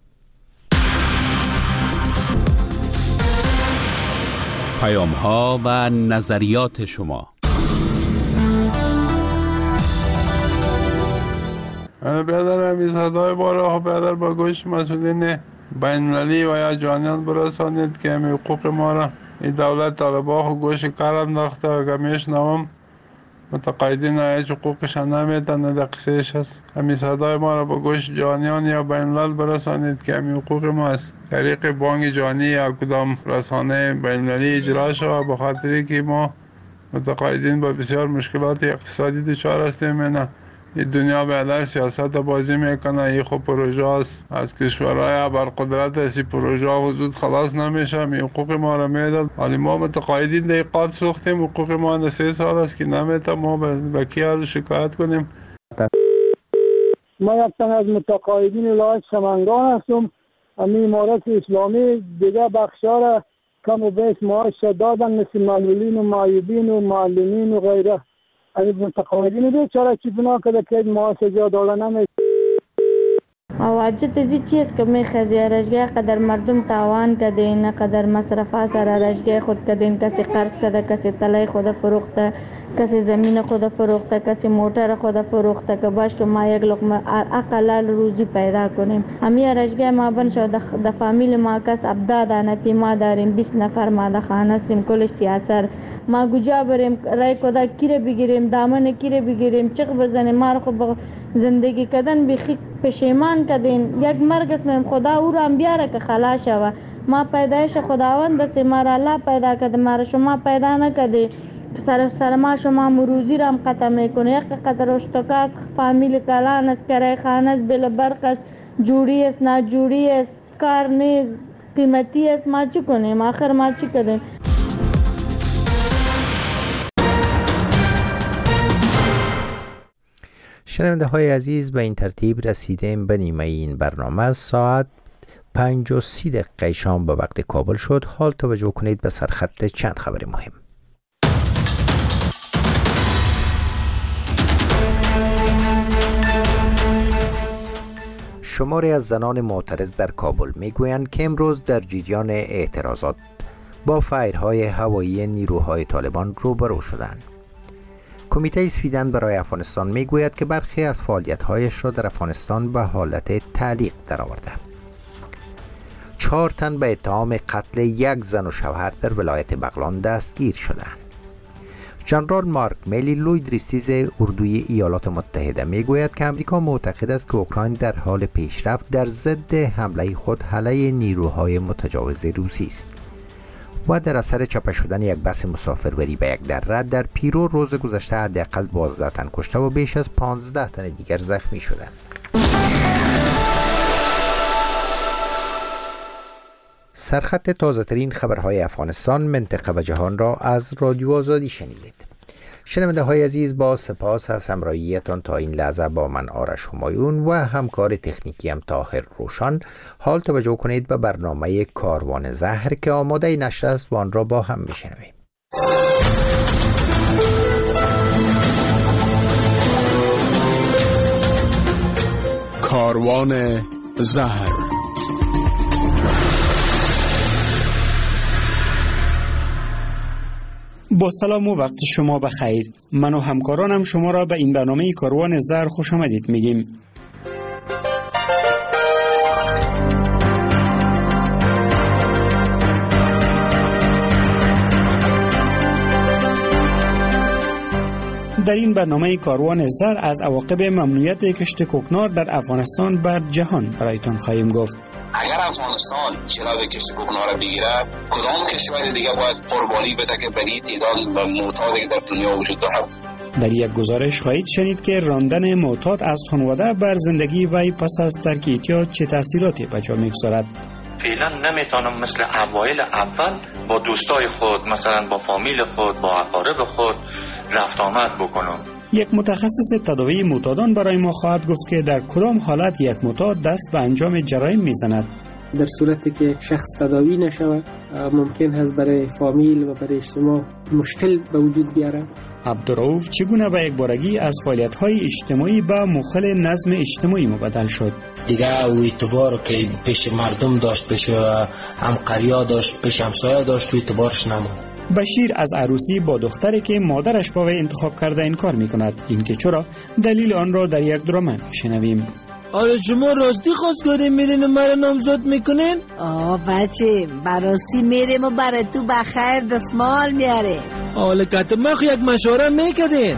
Speaker 11: پیام ها و نظریات شما.
Speaker 9: برادر همی صدای بارا برادر با گوش مسئولین بین المللی و یا جانیان برسانید که همی حقوق ما را این دولت طالبا و گوش کار انداخته و که میشنوم متقاعدین هیچ حقوقش نمیدن نه دقیقش هست. همی صدای ما را با گوش جانیان یا بین الملل برسانید که همی حقوق ما است. طریق بانک جانی یا کدام رسانه بین المللی اجرا شود به خاطری که ما متقاعدین با بسیار مشکلات اقتصادی دچار هستیم. نه این دنیا به علیه سیاست بازی میکنه. این خب پروژه است از کشورهای ابرقدرت است. این پروژه وجود خلاص نمیشه. می حقوق ما را میداد ولی ما متقاعدین دقیقات سوختیم. حقوق ما در سه سال است که نمیده. ما به کی از شکایت کنیم؟
Speaker 25: ما یک تن از متقاعدین ولایت سمنگان هستم. امی امارت اسلامی دیگه بخشا را کم و بیش معاش دادن مثل معلولین و معیوبین و معلمین و غیره. اگه متقاعدین بیچاره چی بنا کرده که معاش جا داده نمیشه.
Speaker 2: واجد زی چیز که میخزی رشگه قدر مردم تاوان کده نه قدر مصرفا سر رشگه خود کده کسی قرض کده کسی تلای خود فروخته کسی زمین خود فروخته کسی موتر خود فروخته که باش که ما یک لقمه اقلال روزی پیدا کنیم. همی رشگه ما بن شو د فامیل ما کس ابداد انتی ما داریم بیست نفر ما د خانه استیم کلش سیاسر ما گوجا بریم رای کدا کیره بگیریم دامن کیره بگیریم چق بزنیم ما خو زندگی کردن بیخی پشیمان کردین یک مرگ اسم خدا او رو هم بیاره که خلاص شوه. ما پیدایش خداوند است ما را الله پیدا کرده ما را شما پیدا نکردی سر سر ما شما مروزی را هم قطع میکنه یک قطع اشتکاست فامیل کلان است کرای خانه است بل برق است جوڑی است ناجوڑی است کار نیست قیمتی است ما چی کنیم آخر ما چی کنیم.
Speaker 1: شنونده های عزیز به این ترتیب رسیدیم به نیمه این برنامه. ساعت پنج و سی دقیقه شام به وقت کابل شد. حال توجه کنید به سرخط چند خبر مهم. شماری از زنان معترض در کابل میگویند که امروز در جریان اعتراضات با فایرهای هوایی نیروهای طالبان روبرو شدند. کمیته سویدن برای افغانستان میگوید که برخی از فعالیت‌هایش را در افغانستان به حالت تعلیق درآورده. چهار تن به اتهام قتل یک زن و شوهر در ولایت بغلان دستگیر شدند. جنرال مارک میلی لوید ریستیز اردوی ایالات متحده میگوید که امریکا معتقد است که اوکراین در حال پیشرفت در ضد حمله خود علیه نیروهای متجاوز روسی است و در اثر چاپ شدن یک بس مسافربری به یک دره در پیرو روز گذشته حداقل دوازده تن کشته و بیش از پانزده تن دیگر زخمی شدند. سرخط تازه ترین خبرهای افغانستان، منطقه و جهان را از رادیو آزادی شنیدید. شنونده های عزیز، با سپاس از همراهیتان تا این لحظه با من آرش همایون و همکار تکنیکی هم طاهر روشن. حال توجه کنید به برنامه کاروان زهر که آماده نشر است و آن را با هم بشنویم.
Speaker 8: کاروان زهر.
Speaker 10: با سلام و وقت شما بخیر. من و همکارانم شما را به این برنامه کاروان زهر خوش آمدید میگیم. در این برنامه کاروان زهر از عواقب ممنوعیت کشت کوکنار در افغانستان بر جهان برایتان خواهیم گفت.
Speaker 12: اگر افغانستان جلوی کشت کوکنار بگیرد، کدام کشور دیگر باید قربانی بده که به این تعداد و معتادی در دنیا وجود دارد؟
Speaker 10: در یک گزارش خواهید شنید که راندن معتاد از خانواده بر زندگی وی پس از ترک اعتیاد چه تاثیراتی به جا میگذارد.
Speaker 13: فعلا نمیتونم مثل اوایل اول با دوستای خود، مثلا با فامیل خود، با اقارب خود رفت آمد بکنم.
Speaker 10: یک متخصص تداوی معتادان برای ما خواهد گفت که در کدام حالت یک معتاد دست به انجام جرایم میزند.
Speaker 26: در صورتی که یک شخص تداوی نشود ممکن است برای فامیل و برای اجتماع مشکل به وجود بیاره.
Speaker 10: عبدالرؤوف چگونه به یک بارگی از فعالیت‌های اجتماعی به مخل نظم اجتماعی مبدل شد؟
Speaker 27: دیگه او اعتبار که پیش مردم داشت، پیش همقریا داشت، پیش همسایه داشت، و اعتبارش نموند.
Speaker 10: بشیر از عروسی با دختری که مادرش با وی انتخاب کرده انکار میکند. اینکه چرا، دلیل آن را در یک درامه میشنویم.
Speaker 28: آره شما راستی خواستگاری میرین و مرا نامزد میکنین؟
Speaker 29: آه بچه براستی میریم و برای تو بخیر دستمال میاره.
Speaker 28: آله کت مخ یک مشوره میکدین.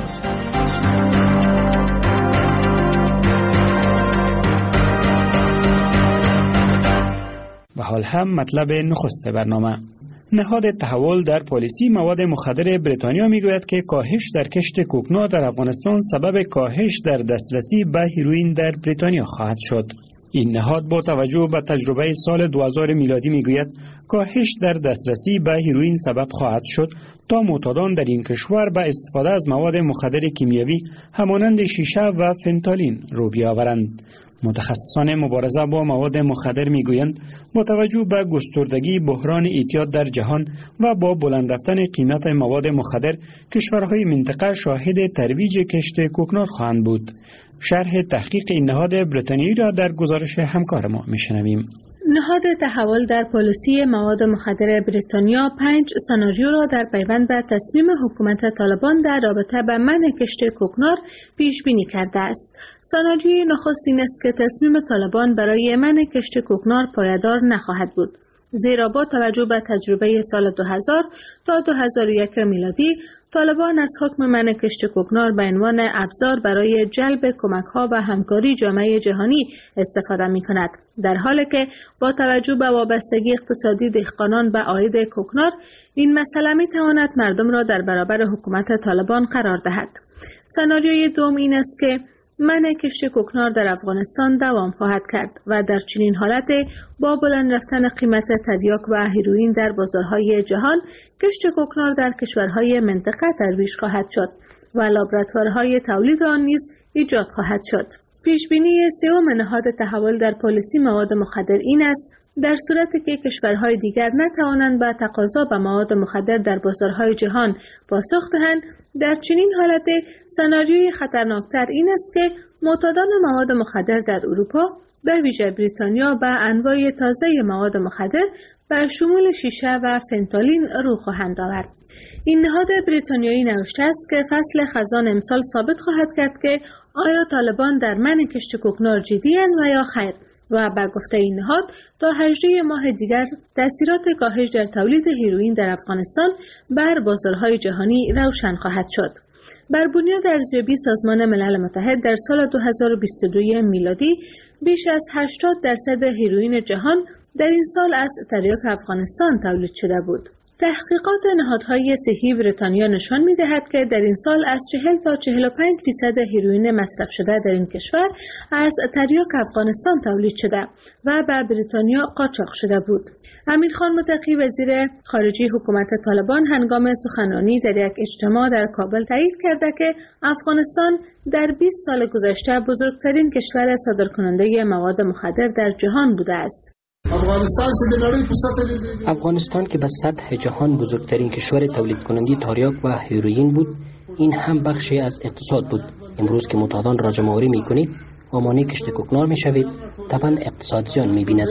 Speaker 10: و حال هم مطلب نخست برنامه. نهاد تحول در پالیسی مواد مخدر بریتانیا میگوید که کاهش در کشت کوکنار در افغانستان سبب کاهش در دسترسی به هیروئین در بریتانیا خواهد شد. این نهاد با توجه به تجربه سال دو هزار میلادی میگوید کاهش در دسترسی به هیروئین سبب خواهد شد تا معتادان در این کشور به استفاده از مواد مخدر کیمیایی همانند شیشه و فنتالین رو بیاورند. متخصصان مبارزه با مواد مخدر میگویند با توجه به گستردگی بحران اعتیاد در جهان و با بلند رفتن قیمت مواد مخدر، کشورهای منطقه شاهد ترویج کشت کوکنار خواهند بود. شرح تحقیق این نهاد بریتانیایی را در گزارش همکار ما میشنویم.
Speaker 8: نهاد تحول در پالیسی مواد مخدر بریتانیا پنج سناریو را در پیوند به تصمیم حکومت طالبان در رابطه با منع کشت کوکنار پیش بینی کرده است. سناریوی نخست این است که تصمیم طالبان برای منع کشت کوکنار پایدار نخواهد بود، زیرا با توجه به تجربه سال دو هزار تا دو هزار و یک میلادی، طالبان از حکم منع کشت کوکنار به عنوان ابزار برای جلب کمک‌ها و همکاری جامعه جهانی استفاده می‌کند، در حالی که با توجه به وابستگی اقتصادی دهقانان به عاید کوکنار، این مسئله می‌تواند مردم را در برابر حکومت طالبان قرار دهد. سناریوی دوم این است که منع کشت کوکنار در افغانستان دوام خواهد کرد و در چنین حالت با بلند رفتن قیمت تریاک و هیروئین در بازارهای جهان، کشت کوکنار در کشورهای منطقه ترویج خواهد شد و لابراتوارهای تولید آن نیز ایجاد خواهد شد. پیش بینی سوم نهاد تحول در پالیسی مواد مخدر این است در صورتی که کشورهای دیگر نتوانند به تقاضا به مواد مخدر در بازارهای جهان پاسخ دهند، در چنین حالت سناریوی خطرناکتر این است که معتادان مواد مخدر در اروپا به ویژه بریتانیا به انواع تازه مواد مخدر به شمول شیشه و فنتالین رو خواهند آورد. این نهاد بریتانیایی نوشته است که فصل خزان امسال ثابت خواهد کرد که آیا طالبان در منع کشت کوکنار جدی‌اند و یا خیر، و به گفته این نهاد تا هجده ماه دیگر تأثیرات کاهش در تولید هیروئین در افغانستان بر بازارهای جهانی روشن خواهد شد. بر بنیاد ارزیابی سازمان ملل متحد در سال دو هزار و بیست و دو میلادی، بیش از هشتاد درصد هیروئین جهان در این سال از تریاک افغانستان تولید شده بود. تحقیقات نهادهای صحی بریتانیا نشان می‌دهد که در این سال از چهل تا چهل و پنج درصد هیروئین مصرف شده در این کشور از تریاک افغانستان تولید شده و به بریتانیا قاچاق شده بود. امیرخان متقی وزیر خارجه حکومت طالبان هنگام سخنرانی در یک اجتماع در کابل تایید کرده که افغانستان در بیست سال گذشته بزرگترین کشور صادرکننده مواد مخدر در جهان بوده است.
Speaker 14: افغانستان که به سطح جهان بزرگترین کشور تولید کننده تریاک و هیروئین بود، این هم بخشی از اقتصاد بود. امروز که معتادان را جمع‌آوری می‌کنید و مانع کشت کوکنار می‌شوید، طبعاً اقتصاد زیان می‌بیند.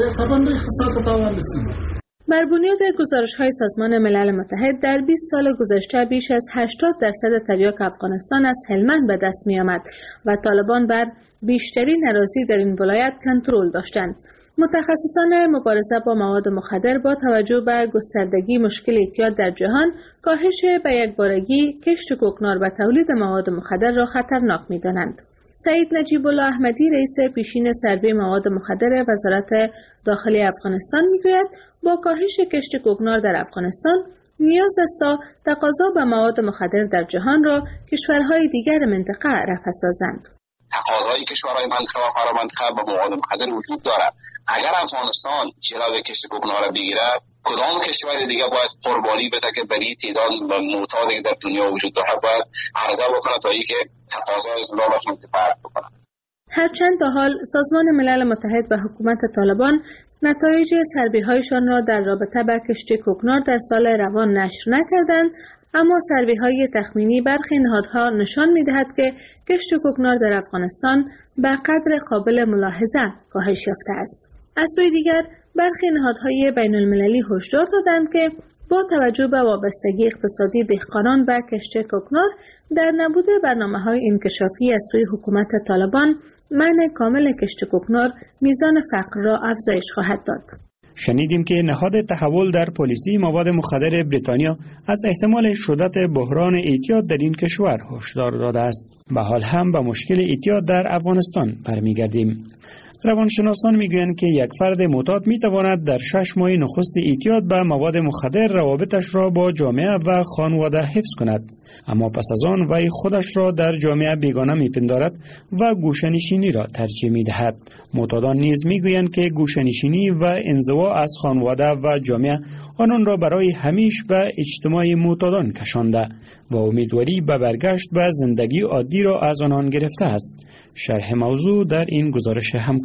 Speaker 8: بر بنیاد گزارش‌های سازمان ملل متحد در بیست سال گذشته بیش از هشتاد درصد تریاک افغانستان از هلمند به دست می‌آمد و طالبان بر بیشترین اراضی در این ولایت کنترل داشتند. متخصصان مبارزه با مواد مخدر با توجه به گستردگی مشکل اعتیاد در جهان، کاهش به یکبارگی کشت کوکنار و تولید مواد مخدر را خطرناک می‌دانند. سعید نجیب الله احمدی رئیس پیشین سروی مواد مخدر وزارت داخلی افغانستان میگوید با کاهش کشت کوکنار در افغانستان نیاز است تا تقاضا به مواد مخدر در جهان را کشورهای دیگر منطقه رفع سازند.
Speaker 12: تقاضای کشورهای منطقه و فرامنطقه به مواد مخدر وجود دارد. اگر افغانستان جلوی کشت کوکنار را بگیره، کدام کشور دیگه باید قربانی بده که به این تعداد معتادی که در دنیا وجود دارد باید عرضه بکنه تا اینکه تقاضای زلالشون کفایت بکنه.
Speaker 8: هرچند تا حال سازمان ملل متحد و حکومت طالبان نتایج سروی‌هایشان را در رابطه با کشت کوکنار در سال روان نشر نکردند، اما سروی‌های تخمینی برخی نهادها نشان می‌دهد که کشت کوکنار در افغانستان به قدر قابل ملاحظه کاهش یافته است. از سوی دیگر برخی نهادهای بین‌المللی هشدار دادند که با توجه به وابستگی اقتصادی دهقانان به کشت کوکنار، در نبود برنامه‌های انکشافی از سوی حکومت طالبان، منع کامل کشت کوکنار میزان فقر را افزایش خواهد داد.
Speaker 10: شنیدیم که نهاد تحول در پالیسی مواد مخدر بریتانیا از احتمال شدت بحران اعتیاد در این کشور هشدار داده است. به حال هم به مشکل اعتیاد در افغانستان برمیگردیم. روانشناسان میگویند که یک فرد معتاد میتواند در شش ماه نخست اعتیاد به مواد مخدر روابطش را با جامعه و خانواده حفظ کند، اما پس از آن وی خودش را در جامعه بیگانه میپندارد و گوشه‌نشینی را ترجیح میدهد. معتادان نیز میگویند که گوشه‌نشینی و انزوا از خانواده و جامعه آنان را برای همیشه به اجتماع معتادان کشانده و امیدواری به برگشت به زندگی عادی را از آنان گرفته است. شرح موضوع در این گزارش همکار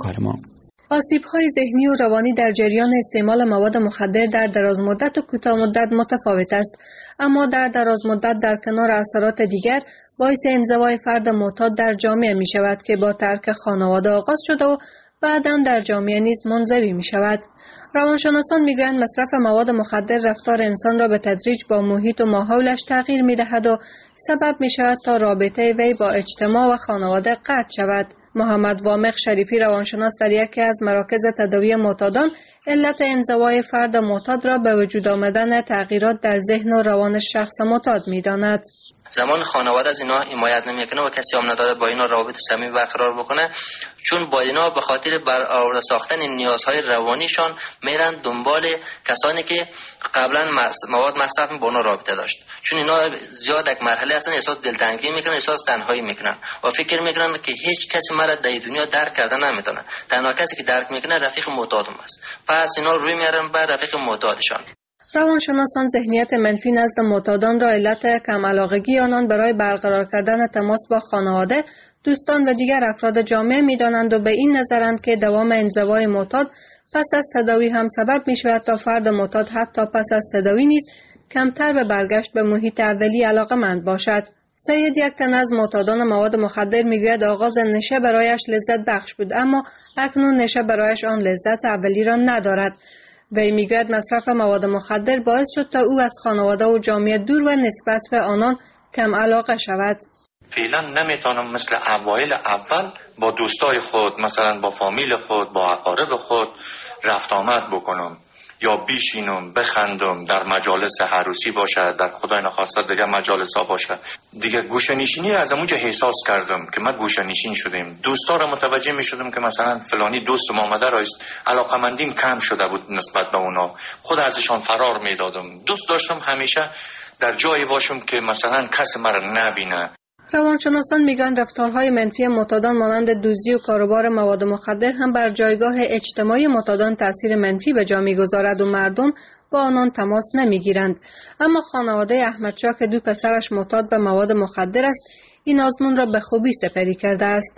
Speaker 10: همکار ما.
Speaker 8: آسیب‌های ذهنی و روانی در جریان استعمال مواد مخدر در دراز مدت و کوتاه مدت متفاوت است، اما در دراز مدت در کنار اثرات دیگر باعث انزوای فرد معتاد در جامعه می شود که با ترک خانواده آغاز شده و بعداً در جامعه نیز منزوی می شود. روانشناسان می گویند مصرف مواد مخدر رفتار انسان را به تدریج با محیط و ماحولش تغییر می دهد و سبب می شود تا رابطه وی با اجتماع و خانواده قطع شود. محمد وامق شریفی روانشناس در یکی از مراکز تداوی معتادان علت انزوای فرد معتاد را به وجود آمدن تغییرات در ذهن و روان شخص معتاد می داند.
Speaker 7: زمان خانواده از اینا حمایت نمیکنه و کسی هم نداره با اینا روابط صمیمی برقرار بکنه، چون با اینا به خاطر برآورده ساختن نیازهای روانیشان میرن دنبال کسانی که قبلا مواد مصرف با اونا رابطه داشت، چون اینا زیاد یک مرحله هستن احساس دلتنگی میکنن، احساس تنهایی میکنن و فکر میکنن که هیچ کسی مرا در دنیا درک کردن نمیتونه. تنها کسی که درک میکنه رفیق معتادم است، پس اینا روی میارن بر رفیق معتادشان.
Speaker 8: روانشناسان ذهنیت منفی نزد معتادان را علت کم علاقگی آنان برای برقرار کردن تماس با خانواده، دوستان و دیگر افراد جامعه می‌دانند و به این نظرند که دوام انزوای معتاد پس از تداوی هم سبب می‌شود تا فرد معتاد حتی پس از تداوی نیز کمتر به برگشت به محیط اولی علاقه‌مند باشد. سید یک تن از معتادان مواد مخدر میگوید آغاز نشه برایش لذت بخش بود، اما اکنون نشه برایش آن لذت اولی را ندارد. وی میگوید مصرف مواد مخدر باعث شد تا او از خانواده و جامعه دور و نسبت به آنان کم علاقه شود.
Speaker 13: فعلا نمیتونم مثل اوایل اول با دوستای خود، مثلا با فامیل خود، با اقارب خود رفت آمد بکنم یا بیشینم بخندم، در مجالس عروسی باشه، در خدای نخواسته دیگه مجالس ها باشه. دیگه گوشه‌نشینی از اونجا احساس کردم که من گوشه‌نشین شدیم. دوستا را متوجه می شدم که مثلا فلانی دوستم آمده راست، علاقمندیم کم شده بود نسبت به اونا، خود ازشان فرار می دادم. دوست داشتم همیشه در جایی باشم که مثلا کسی مرا نبینه.
Speaker 8: روانشناسان میگن رفتارهای منفی معتادان مانند دزدی و کاروبار مواد مخدر هم بر جایگاه اجتماعی معتادان تاثیر منفی به جا میگذارد و مردم با آنان تماس نمیگیرند. اما خانواده احمدشاه که دو پسرش معتاد به مواد مخدر است، این آزمون را به خوبی سپری کرده است.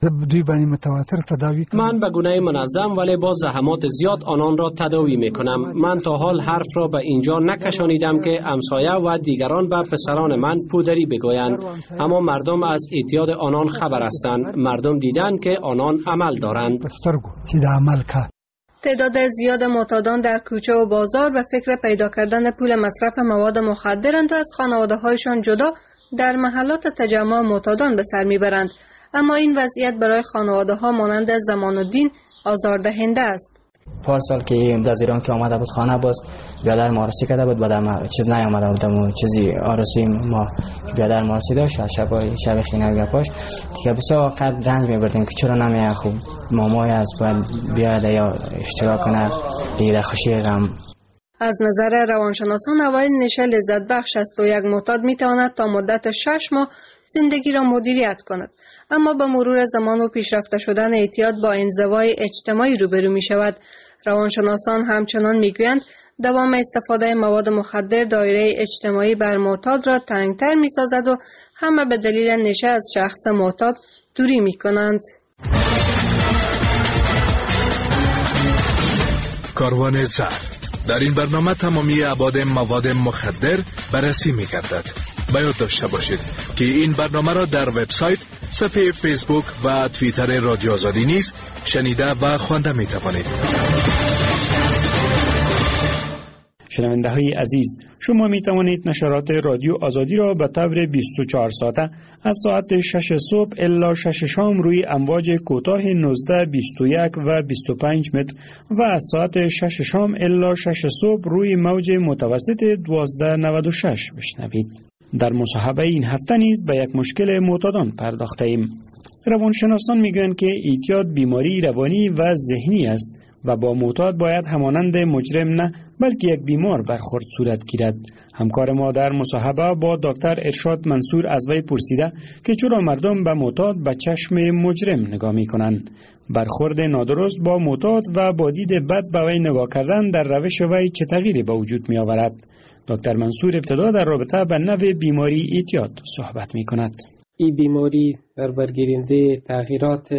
Speaker 28: من به گونه منظم ولی با زحمات زیاد آنان را تداوی می کنم. من تا حال حرف را به اینجا نکشانیدم که همسایه و دیگران به پسران من پودری بگویند، اما مردم از اعتیاد آنان خبر هستند. مردم دیدند که آنان عمل دارند.
Speaker 8: تعداد زیاد معتادان در کوچه و بازار به فکر پیدا کردن پول مصرف مواد مخدرند و از خانواده هایشان جدا در محلات تجمع معتادان به سر میبرند. اما این وضعیت برای خانواده ها مانند زمان الدین آزاردهنده است.
Speaker 15: پار سال که از ایران که آمده بود خانه باز بیادر مارسی کرده بود، بعد چیز نیامده بودم و چیزی آرسی ما بیادر مارسی داشت از شب شب خینه و گپاش دیگه بسیار قد رنج میبردیم که چرا نمیه خوب مامای از باید بیاد یا اشتراک کنه دیگه در خوشی غم.
Speaker 8: از نظر روانشناسان اوایل نشه لذت بخش است و یک معتاد میتواند تا مدت شش ماه زندگی را مدیریت کند، اما با مرور زمان و پیشرفته شدن اعتیاد با انزوای اجتماعی روبرو می شود. روانشناسان همچنان میگویند دوام استفاده مواد مخدر دایره اجتماعی بر معتاد را تنگتر می سازد و همه به دلیل نشه از شخص معتاد دوری می کنند.
Speaker 16: کاروان زهر. در این برنامه تمامی ابعاد مواد مخدر بررسی می گردد. باید داشته باشید که این برنامه را در وبسایت، صفحه فیسبوک و توییتر رادیو آزادی نیز شنیده و خوانده می توانید.
Speaker 10: شنونده های عزیز، شما می توانید نشرات رادیو آزادی را به طور بیست و چهار ساعته از ساعت شش صبح الی شش شام روی امواج کوتاه نوزده، بیست و یک و بیست و پنج متر و از ساعت شش شام الی شش صبح روی موج متوسط دوازده نود و شش بشنوید. در مصاحبه این هفته نیز به یک مشکل معتادان پرداخته ایم. روانشناسان میگویند که اعتیاد بیماری روانی و ذهنی است و با معتاد باید همانند مجرم نه بلکه یک بیمار برخورد صورت گیرد. همکار ما در مصاحبه با دکتر ارشاد منصور از وی پرسیده که چرا مردم به معتاد به چشم مجرم نگاه می کنند. برخورد نادرست با معتاد و با دید بد به وی نگاه کردن در روش وی چه تغییری به وجود می آورد؟ دکتر منصور ابتدا در رابطه به نوع بیماری اعتیاد صحبت می کند.
Speaker 26: این بیماری در برگیرنده تغییرات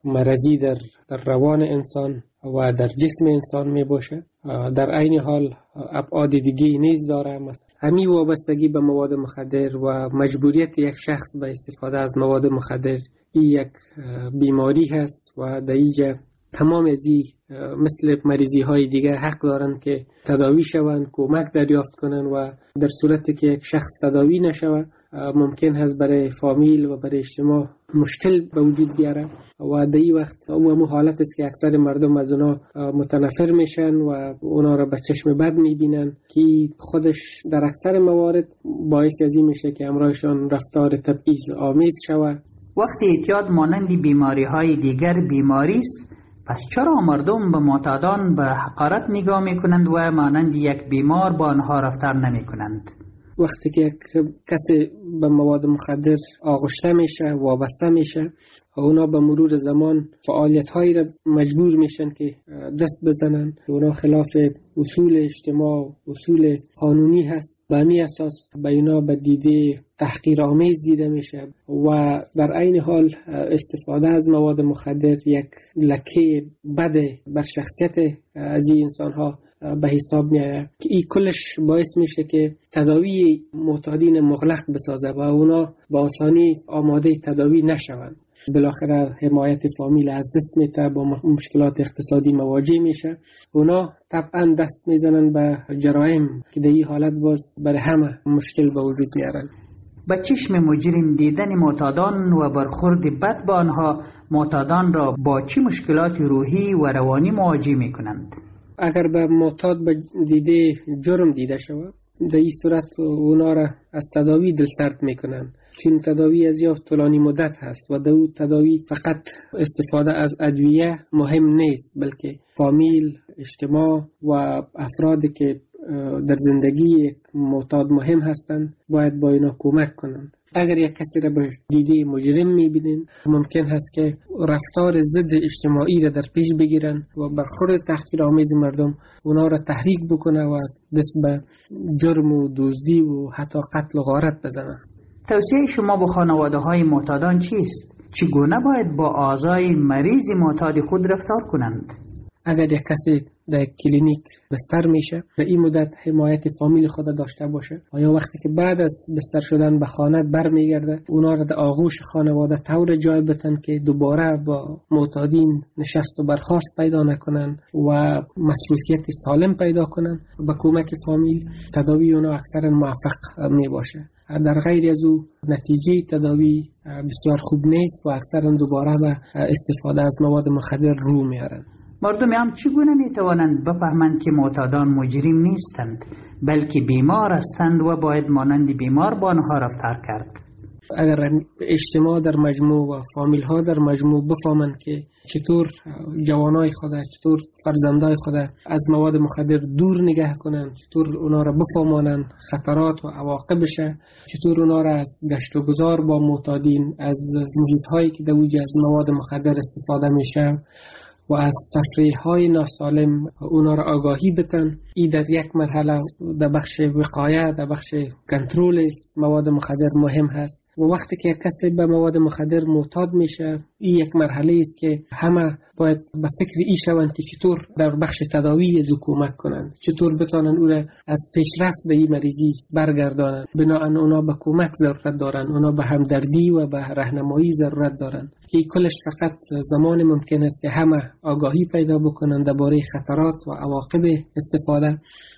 Speaker 26: مرضی در, در روان انسان و در جسم انسان می باشه. در عین حال ابعاد دیگه نیز داره. همین وابستگی به مواد مخدر و مجبوریت یک شخص به استفاده از مواد مخدر این یک بیماری هست و در اینجا تمام ازی مثل مریضی های دیگه حق دارن که تداوی شوند، کمک دریافت کنن و در صورتی که یک شخص تداوی نشوه ممکن هست برای فامیل و برای اجتماع مشکل به وجود بیاره و در این وقت اون حالت است که اکثر مردم از اونا متنفر میشن و اونا را به چشم بد میبینن که خودش در اکثر موارد باعث از این میشه که همراهشان رفتار تبعیض آمیز شوه.
Speaker 3: وقتی اعتیاد مانند بیماری های دیگر بیماری است، پس چرا مردم به معتادان به حقارت نگاه میکنند و مانند یک بیمار با آنها رفتار نمیکنند؟
Speaker 26: وقتی که کسی به مواد مخدر آغشته میشه، وابسته میشه، اونا به مرور زمان فعالیت هایی را مجبور میشن که دست بزنن. اونا خلاف اصول اجتماع، اصول قانونی هست. به همین اساس به اینا به دیده تحقیر آمیز دیده میشه و در عین حال استفاده از مواد مخدر یک لکه بد بر شخصیت از این انسان ها به حساب میاد که این کلش باعث میشه که تداوی معتادین مغلق بسازه و اونا با آسانی آماده تداوی نشوند. بالاخره حمایت فامیل از دست میته، با مشکلات اقتصادی مواجه میشه. اونا طبعا دست میزنن به جرایم که در این حالت باز برای همه مشکل به وجود میارن.
Speaker 3: با چشم مجرم دیدن معتادان و برخورد بد با آنها معتادان را با چه مشکلات روحی و روانی مواجه میکنند؟
Speaker 26: اگر به معتاد به دیده جرم دیده شود، در این صورت اونا را از تداوی دلسرد میکنن، چون تداوی از یا طولانی مدت هست و در اون تداوی فقط استفاده از ادویه مهم نیست، بلکه فامیل، اجتماع و افرادی که در زندگی معتاد مهم هستند باید با اینا کمک کنند. اگر یک کسی را به دیده مجرم میبینین ممکن هست که رفتار ضد اجتماعی را در پیش بگیرن و برخورد تحقیرآمیز مردم اونا را تحریک بکنه و دست به جرم و دزدی و حتی قتل و غارت بزنن.
Speaker 3: توصیه شما به خانواده های معتادان چیست؟ چگونه باید با اعضای مریض معتاد خود رفتار کنند؟
Speaker 26: اگر یک کسی در کلینیک بستر میشه، در این مدت حمایت فامیل خود داشته باشه و یا وقتی که بعد از بستر شدن به خانه برمیگرده اونا را در آغوش خانواده طور جای بتن که دوباره با معتادین نشست و برخاست پیدا نکنن و مصروفیت سالم پیدا کنن. با کمک فامیل تداوی اونا اکثرا موفق می باشه. در غیر از او نتیجه تداوی بسیار خوب نیست و اکثرا دوباره به استفاده از مواد مخدر رو میارن.
Speaker 3: مردم هم چگونه میتوانند بفهمند که معتادان مجرم نیستند بلکه بیمار هستند و باید مانند بیمار با آنها رفتار کرد؟
Speaker 26: اگر اجتماع در مجموع و فامیل ها در مجموع بفهمند که چطور جوانای خود، چطور فرزندای خود از مواد مخدر دور نگه کنند، چطور اونا را بفهمانند خطرات و عواقبش، چطور اونا را از گشت و گذار با معتادین، از محیط هایی که در وجود از مواد مخدر استفاده میشه و از تفریح های ناسالم اونا را آگاهی بتن. ای در یک مرحله در بخش وقایه، در بخش کنترل مواد مخدر مهم هست و وقتی که کسی به مواد مخدر معتاد میشه این یک مرحله است که همه باید به فکر ای شوند که چطور در بخش تداوی از کمک کنند، چطور بتانن او را از پیشرفت به این مریضی برگردانند. بنابراین اونا به کمک ضرورت دارن، اونا به همدردی و به راهنمایی ضرورت دارن که کلش فقط زمان ممکن است که همه آگاهی پیدا بکنند درباره خطرات و عواقب استفاده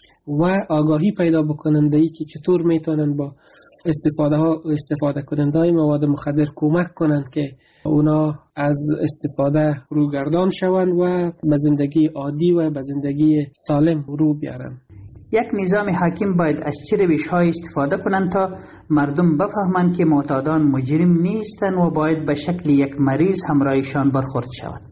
Speaker 26: و آگاهی پیدا بکنند ای که چطور میتونن با استفاده ها استفاده کننده های مواد مخدر کمک کنند که اونا از استفاده روگردان شوند و به زندگی عادی و به زندگی سالم رو بیارن.
Speaker 3: یک نظام حاکم باید از چه روش‌های استفاده کنند تا مردم بفهمند که معتادان مجرم نیستند و باید به شکل یک مریض همراهشان برخورد شود؟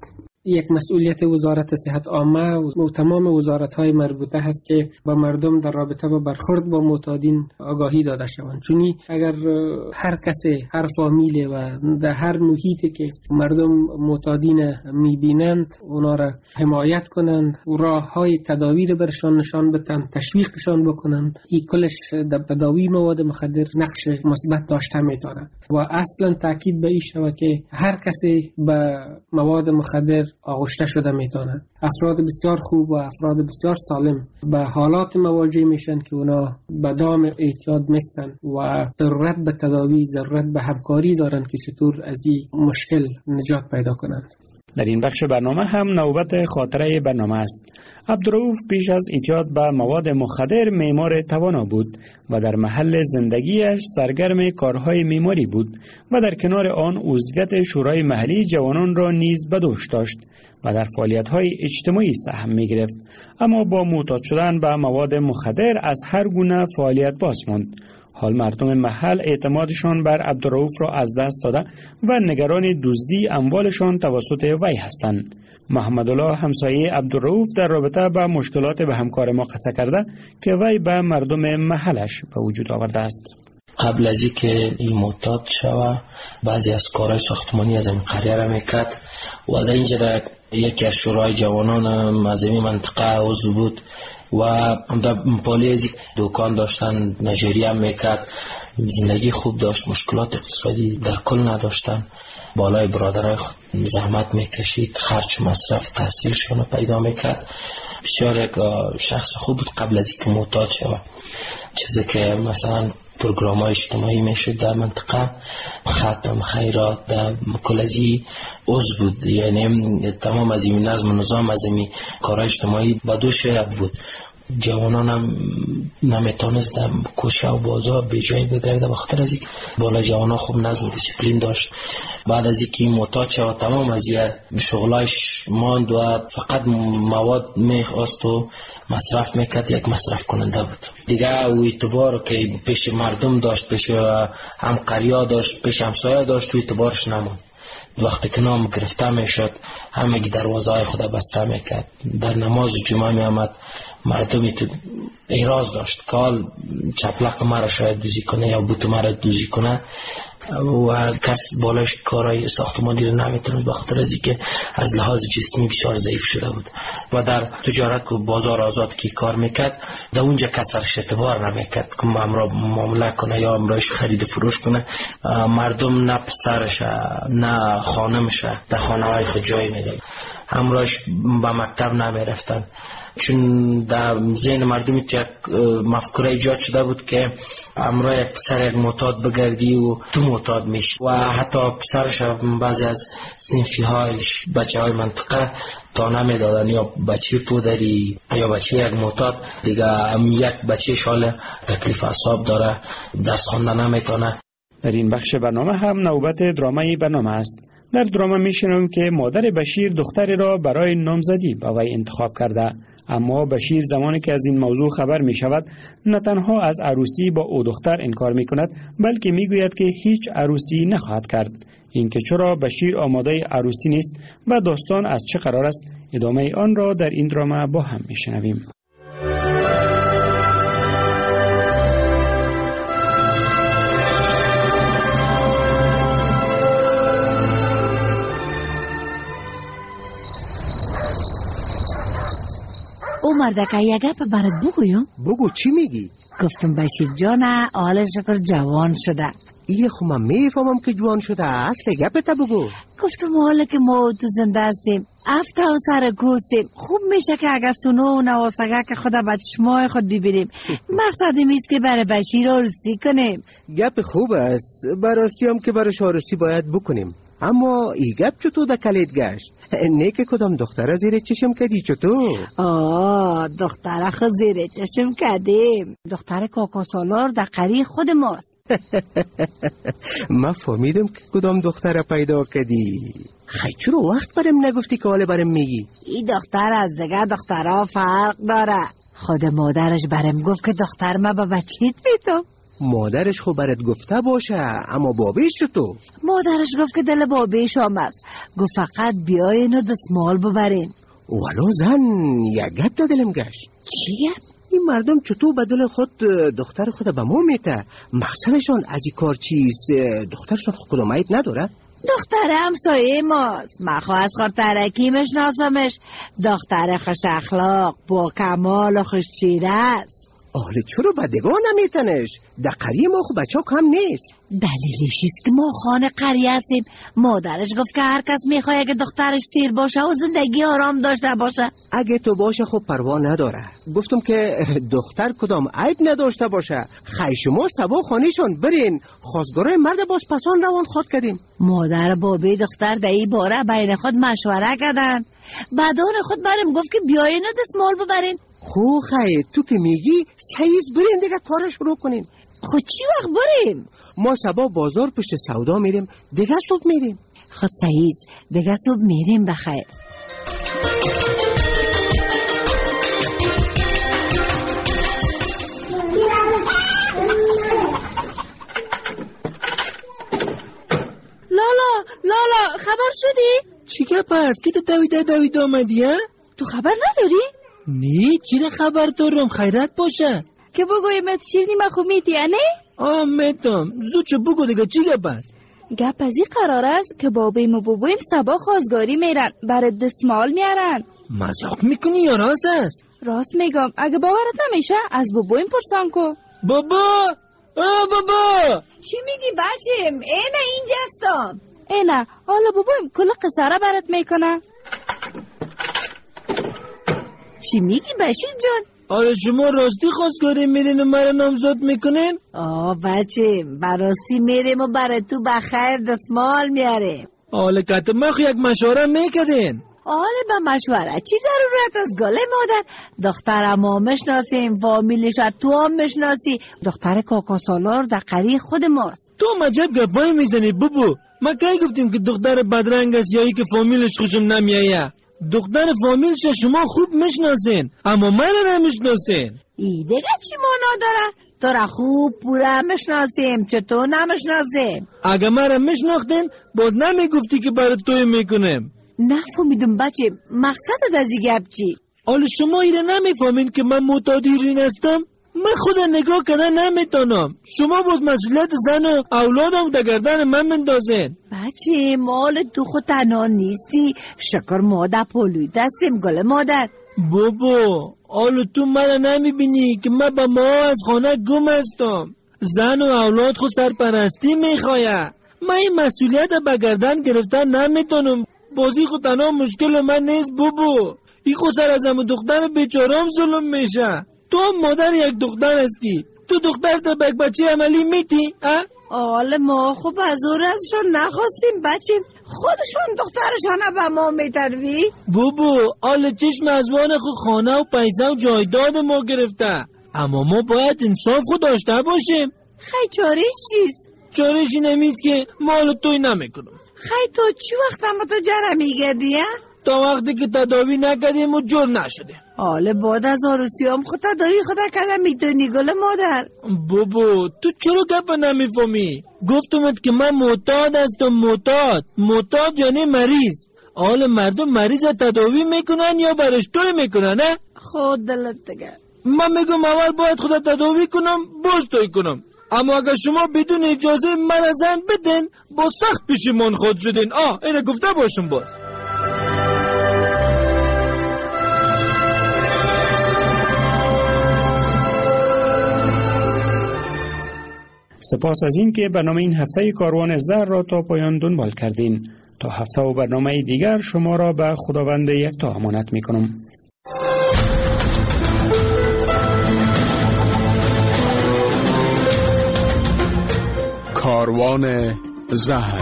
Speaker 26: یک مسئولیت وزارت صحت عامه و تمام وزارت‌های مربوطه هست که با مردم در رابطه با برخورد با معتادین آگاهی داده شوند. چون اگر هر کسی، هر فامیل و در هر محیطی که مردم معتادین می‌بینند اونا را حمایت کنند و راه‌های تداوی را برشان نشان بدن، تشویقشان بکنند، این کلش در تداوی مواد مخدر نقش مثبت داشته می‌تواند. و اصلا تاکید به این شود که هر کسی به مواد مخدر آغشته شده میتواند. افراد بسیار خوب و افراد بسیار سالم به حالات مواجه میشن که اونا به دام اعتیاد میفتن و ضرورت به تداوی، ضرورت به همکاری دارن که چطور از این مشکل نجات پیدا کنند.
Speaker 10: در این بخش برنامه هم نوبت خاطره برنامه است. عبدالرؤوف پیش از اعتیاد به مواد مخدر معمار توانا بود و در محل زندگیش سرگرم کارهای معماری بود و در کنار آن عضویت شورای محلی جوانان را نیز به دوش داشت و در فعالیت‌های اجتماعی سهم می‌گرفت، اما با معتاد شدن به مواد مخدر از هر گونه فعالیت باز ماند. حال مردم محل اعتمادشان بر عبدالرؤوف را از دست داده و نگران دزدی اموالشان توسط وی هستند. محمد الله همسایه عبدالرؤوف در رابطه با مشکلات به همکار ما قصه کرده که وی به مردم محلش به وجود آورده است.
Speaker 27: قبل از اینکه این معتاد شوه بعضی از کارهای ساختمانی از این قریه را میکرد و در اینجا در یکی از شورای جوانان از این منطقه عضو بود و در پالی از دکان داشتن، نجاری هم میکرد، زندگی خوب داشت، مشکلات اقتصادی در کل نداشتن. بالای برادرای خود زحمت میکشید، خرج و مصرف تحصیلشون پیدا میکرد. بسیار یک شخص خوب بود قبل از اینکه معتاد شود. چیزی که مثلا پروگرام های اجتماعی میشد در منطقه، ختم خیرات در کلزی عضو بود، یعنی تمام از این نظم و نظام از این کارهای اجتماعی با دوش بود. جوانان هم نمیتونست در کوچه و بازار به جایی بگرده بخاطر از اینکه بالا جوانا خوب نظم و دیسیپلین داشت. بعد از اینکه معتاد شد تمام از این شغلایش ماند و فقط مواد میخواست و مصرف میکرد، یک مصرف کننده بود دیگه. او اعتبار که پیش مردم داشت، پیش همکاریا داشت، پیش همسایه داشت، تو اعتبارش نموند. وقتی که نام گرفته میشد همگی دروازه های خود بسته میکرد. در نماز جمعه می آمد مردمی تو ایراز داشت که حال چپلق مرا شاید دوزی کنه یا بوت مرا دوزی کنه و کس بالاش کارهای ساختمانی رو نمیتونه بخاطر از اینکه از لحاظ جسمی بسیار ضعیف شده بود و در تجارت و بازار آزاد که کار میکرد در اونجا کسرش اعتبار نمیکرد که امرا معامله کنه یا امراش خرید و فروش کنه. مردم نه پسرش نه خانمش در خانه های خود جای میداد، امراش به مکتب نمیرفتن چون در ذهن مردمی تو یک مفکوره ایجاد شده بود که امرا یک پسر یک معتاد بگردی و تو معتاد میشی و حتی پسرش بعضی از صنفی هایش بچه های منطقه تا نمیدادن یا بچه پودری یا بچه یک معتاد دیگه هم یک بچه شال تکلیف اعصاب داره، درس خواندن نمیتونه.
Speaker 10: در این بخش برنامه هم نوبت درامای برنامه است. در دراما میشنویم که مادر بشیر دختری را برای نامزدی به وی انتخاب کرده، اما بشیر زمانی که از این موضوع خبر می شود نه تنها از عروسی با او دختر انکار می کند بلکه می گوید که هیچ عروسی نخواهد کرد. اینکه چرا بشیر آماده عروسی نیست و داستان از چه قرار است، ادامه آن را در این دراما با هم می شنویم.
Speaker 29: او مردکه یه گپ برات بگویم؟
Speaker 4: بگو چی میگی؟
Speaker 29: گفتم بشیر جانه حال شکر جوان شده.
Speaker 4: ایه خو من میفهمم که جوان شده، اصل گپت بگو.
Speaker 29: گفتم حالا که ما تو زنده هستیم افته و سر کوستیم، خوب میشه که اگه سونو و نواسگه که خدا به چشمای خود ببینیم. مقصد میست که برای بشیر عروسی کنیم.
Speaker 4: گپ خوب است، براستی هم که برای عروسی باید بکنیم، اما ای گپ چطور در کلید گشت؟ نه که کدام دختره زیر چشم کدی چطور؟
Speaker 29: آه دختره خود زیر چشم کدیم، دختر کاکا سالار در قری خود ماست.
Speaker 4: من فهمیدم که کدام دختره پیدا کدی. خیلی چرا وقت برم نگفتی که حالا برم میگی؟
Speaker 29: این دختر از دیگه دخترها فرق داره. خود مادرش برم گفت که دختر ما با بچیت میتم.
Speaker 4: مادرش خو برات گفته باشه، اما بابیش چطور؟
Speaker 29: مادرش گفت که دل بابیش هم است، گفت فقط بیاین و دستمال ببرین.
Speaker 4: ولو زن یک گپ دا دلم گشت.
Speaker 29: چی گپ؟
Speaker 4: این مردم چطور به دل خود دختر خود به ما میته؟ مقصدشان از این کار چیست؟ دخترشان خود کدام عیب نداره؟
Speaker 29: دختر همسایه ماست، من خواهد از خور ترکی مشناسمش. دختر خوش اخلاق با کمال و خوش چیره است.
Speaker 4: آله چرا بدگاه نمیتنش؟ در قریه ما خب بچه ها کم نیست.
Speaker 29: دلیلش است که ما خانه قریه هستیم. مادرش گفت که هر کس میخواه که دخترش سیر باشه و زندگی آرام داشته باشه.
Speaker 4: اگه تو باشه خب پروا نداره. گفتم که دختر کدام عیب نداشته باشه. خی شما سبا خانیشان برین، خواستگارای مرد باز پسان روان خواد کردیم.
Speaker 29: مادر بابی دختر در این باره بین خود مشوره کردن. بعدان خود برم گفت که بیاین و دستمال ببرین.
Speaker 4: خو خی تو که میگی سیز برین دیگه کار شروع کنین.
Speaker 29: خود چی وقت بریم؟
Speaker 4: ما سبا بازار پشت سودا میریم، دیگه صبح میریم.
Speaker 29: خود سیز دیگه صبح میریم بخیر.
Speaker 2: لالا لالا خبر شدی؟
Speaker 5: چی گپ است که تو دویده دویده آمدی ها؟
Speaker 2: تو خبر نداری؟
Speaker 5: نه چیره خبر دارم، خیرت باشه.
Speaker 2: که بگوی مت شیرنی ما خو میتی نه؟
Speaker 5: آه میتم، زود چه بگو دیگه چی گپ است؟
Speaker 2: گپ از این قرار است که بابیم و بابویم سبا خواستگاری میرن، برای دستمال میارن.
Speaker 5: مزاق میکنی یا راست است؟
Speaker 2: راست میگم، اگه باورت نمیشه از بابویم پرسان کو.
Speaker 5: بابا آه بابا
Speaker 29: چی میگی بچیم؟ اینه اینجا هستم.
Speaker 2: اینه حالا بابویم کل قصه را برات میکنه.
Speaker 29: چی میگی بشیر جان؟
Speaker 5: آره شما راستی خواستگاری میرین و مرا نامزد میکنین؟
Speaker 29: آه بچه براستی میریم و برای تو بخیر دستمال میاریم.
Speaker 5: حالا که ما خو یک مشوره میکردین.
Speaker 29: حالا به مشوره چی ضرورت است گله مادر؟ دختر ما مشناسیم، فامیلش تو هم مشناسی. دختر کاکا سالار در قریه خود ماست.
Speaker 5: تو مجب گپای میزنی بابو. ما کی گفتیم که دختر بدرنگ است یا ای که فامیلش خوشم نمیایه؟ دختر فامیلش شما خوب میشناسین اما من نمیشناسین.
Speaker 29: ای دیگه چی مانا داره؟ تو را خوب پورا میشناسیم، چطور نمیشناسیم؟
Speaker 5: اگه مرا میشناختین باز نمیگفتی که برای توی میکنم.
Speaker 29: نفهمیدم بچه مقصدت از این گپ چی؟
Speaker 5: حالا شما ایره نمیفهمین که من معتاد هیروئین هستم؟ من خود نگاه کنه نمیتونم. شما باز مسئولیت زن و اولادم در گردن من مندازین.
Speaker 29: بچه مال تو خود تنها نیستی، شکر ما در پولوی دستیم گل مادر.
Speaker 5: بابا حالا تو من نمیبینی که من با ما از خانه گم هستم. زن و اولاد خود سرپرستی میخواه. من این مسئولیت به گردن گرفتن نمیتونم. بازی خود تنها مشکل من نیست بابا. این خود سر از همون دختر بیچارم ظلم میشه. تو مادر یک دختر هستی، تو دختر تا بک بچه عملی میتی؟
Speaker 29: حالا ما خوب از اور ازشون نخواستیم بچه، خودشون دخترشان به ما میتروی؟
Speaker 5: بابا حالا چشم ازوان خود خانه و پیسه و جایداد ما گرفته، اما ما باید انصاف خود داشته باشیم.
Speaker 29: خی چارش چیست؟
Speaker 5: چارش این همیست که ما حالا توی نمیکنم.
Speaker 29: خی تو چی وقت هم تو جره میگردی؟
Speaker 5: تا وقتی که تداوی نکردیم و جور نشده.
Speaker 29: حالا بعد از آروسی هم خود تداوی خود کردم میتونی گل مادر.
Speaker 5: بابا تو چرا گپ نمیفهمی؟ گفتمت که من معتاد هستم. معتاد معتاد یعنی مریض. حالا مردم مریض تداوی میکنن یا برش توی میکنن نه؟
Speaker 29: خود دلت دیگه.
Speaker 5: من میگم اول باید خود تداوی کنم باز توی کنم، اما اگر شما بدون اجازه من زن بدین با سخت پشیمان خود شدین. آه اینه گفته باشم باز.
Speaker 10: سپاس از این که برنامه این هفته کاروان زر را تا پایان دنبال کردین. تا هفته و برنامه دیگر شما را به خداوند یکتا امانت می کنم.
Speaker 16: کاروان زر.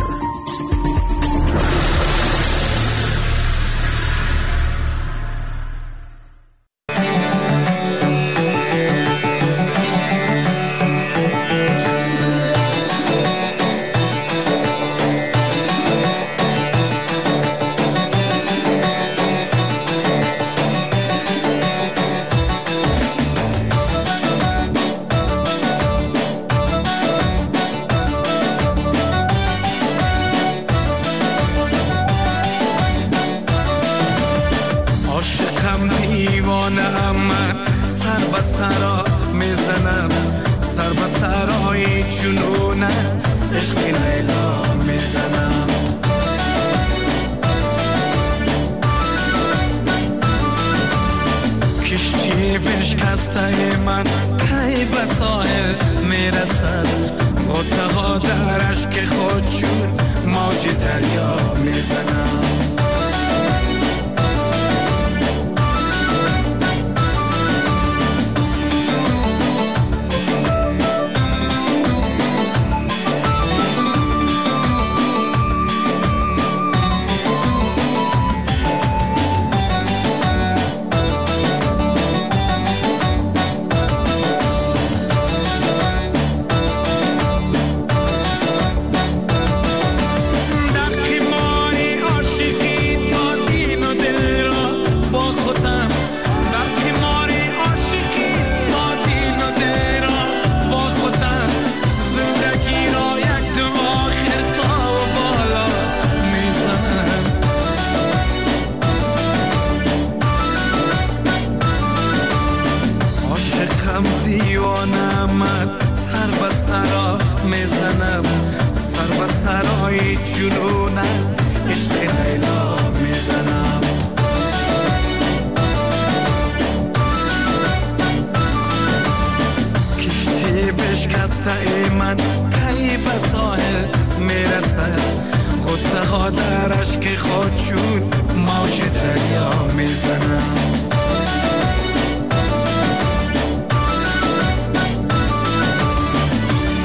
Speaker 6: عشق لیلا میزنم. کشتی بشکسته من کی به ساحل میرسد، غوطه ها در اشک خود چون موج دریا میزنم. من کی به ساحل میرسد، غوطه ها در اشک خود چون موج دریا میزنم.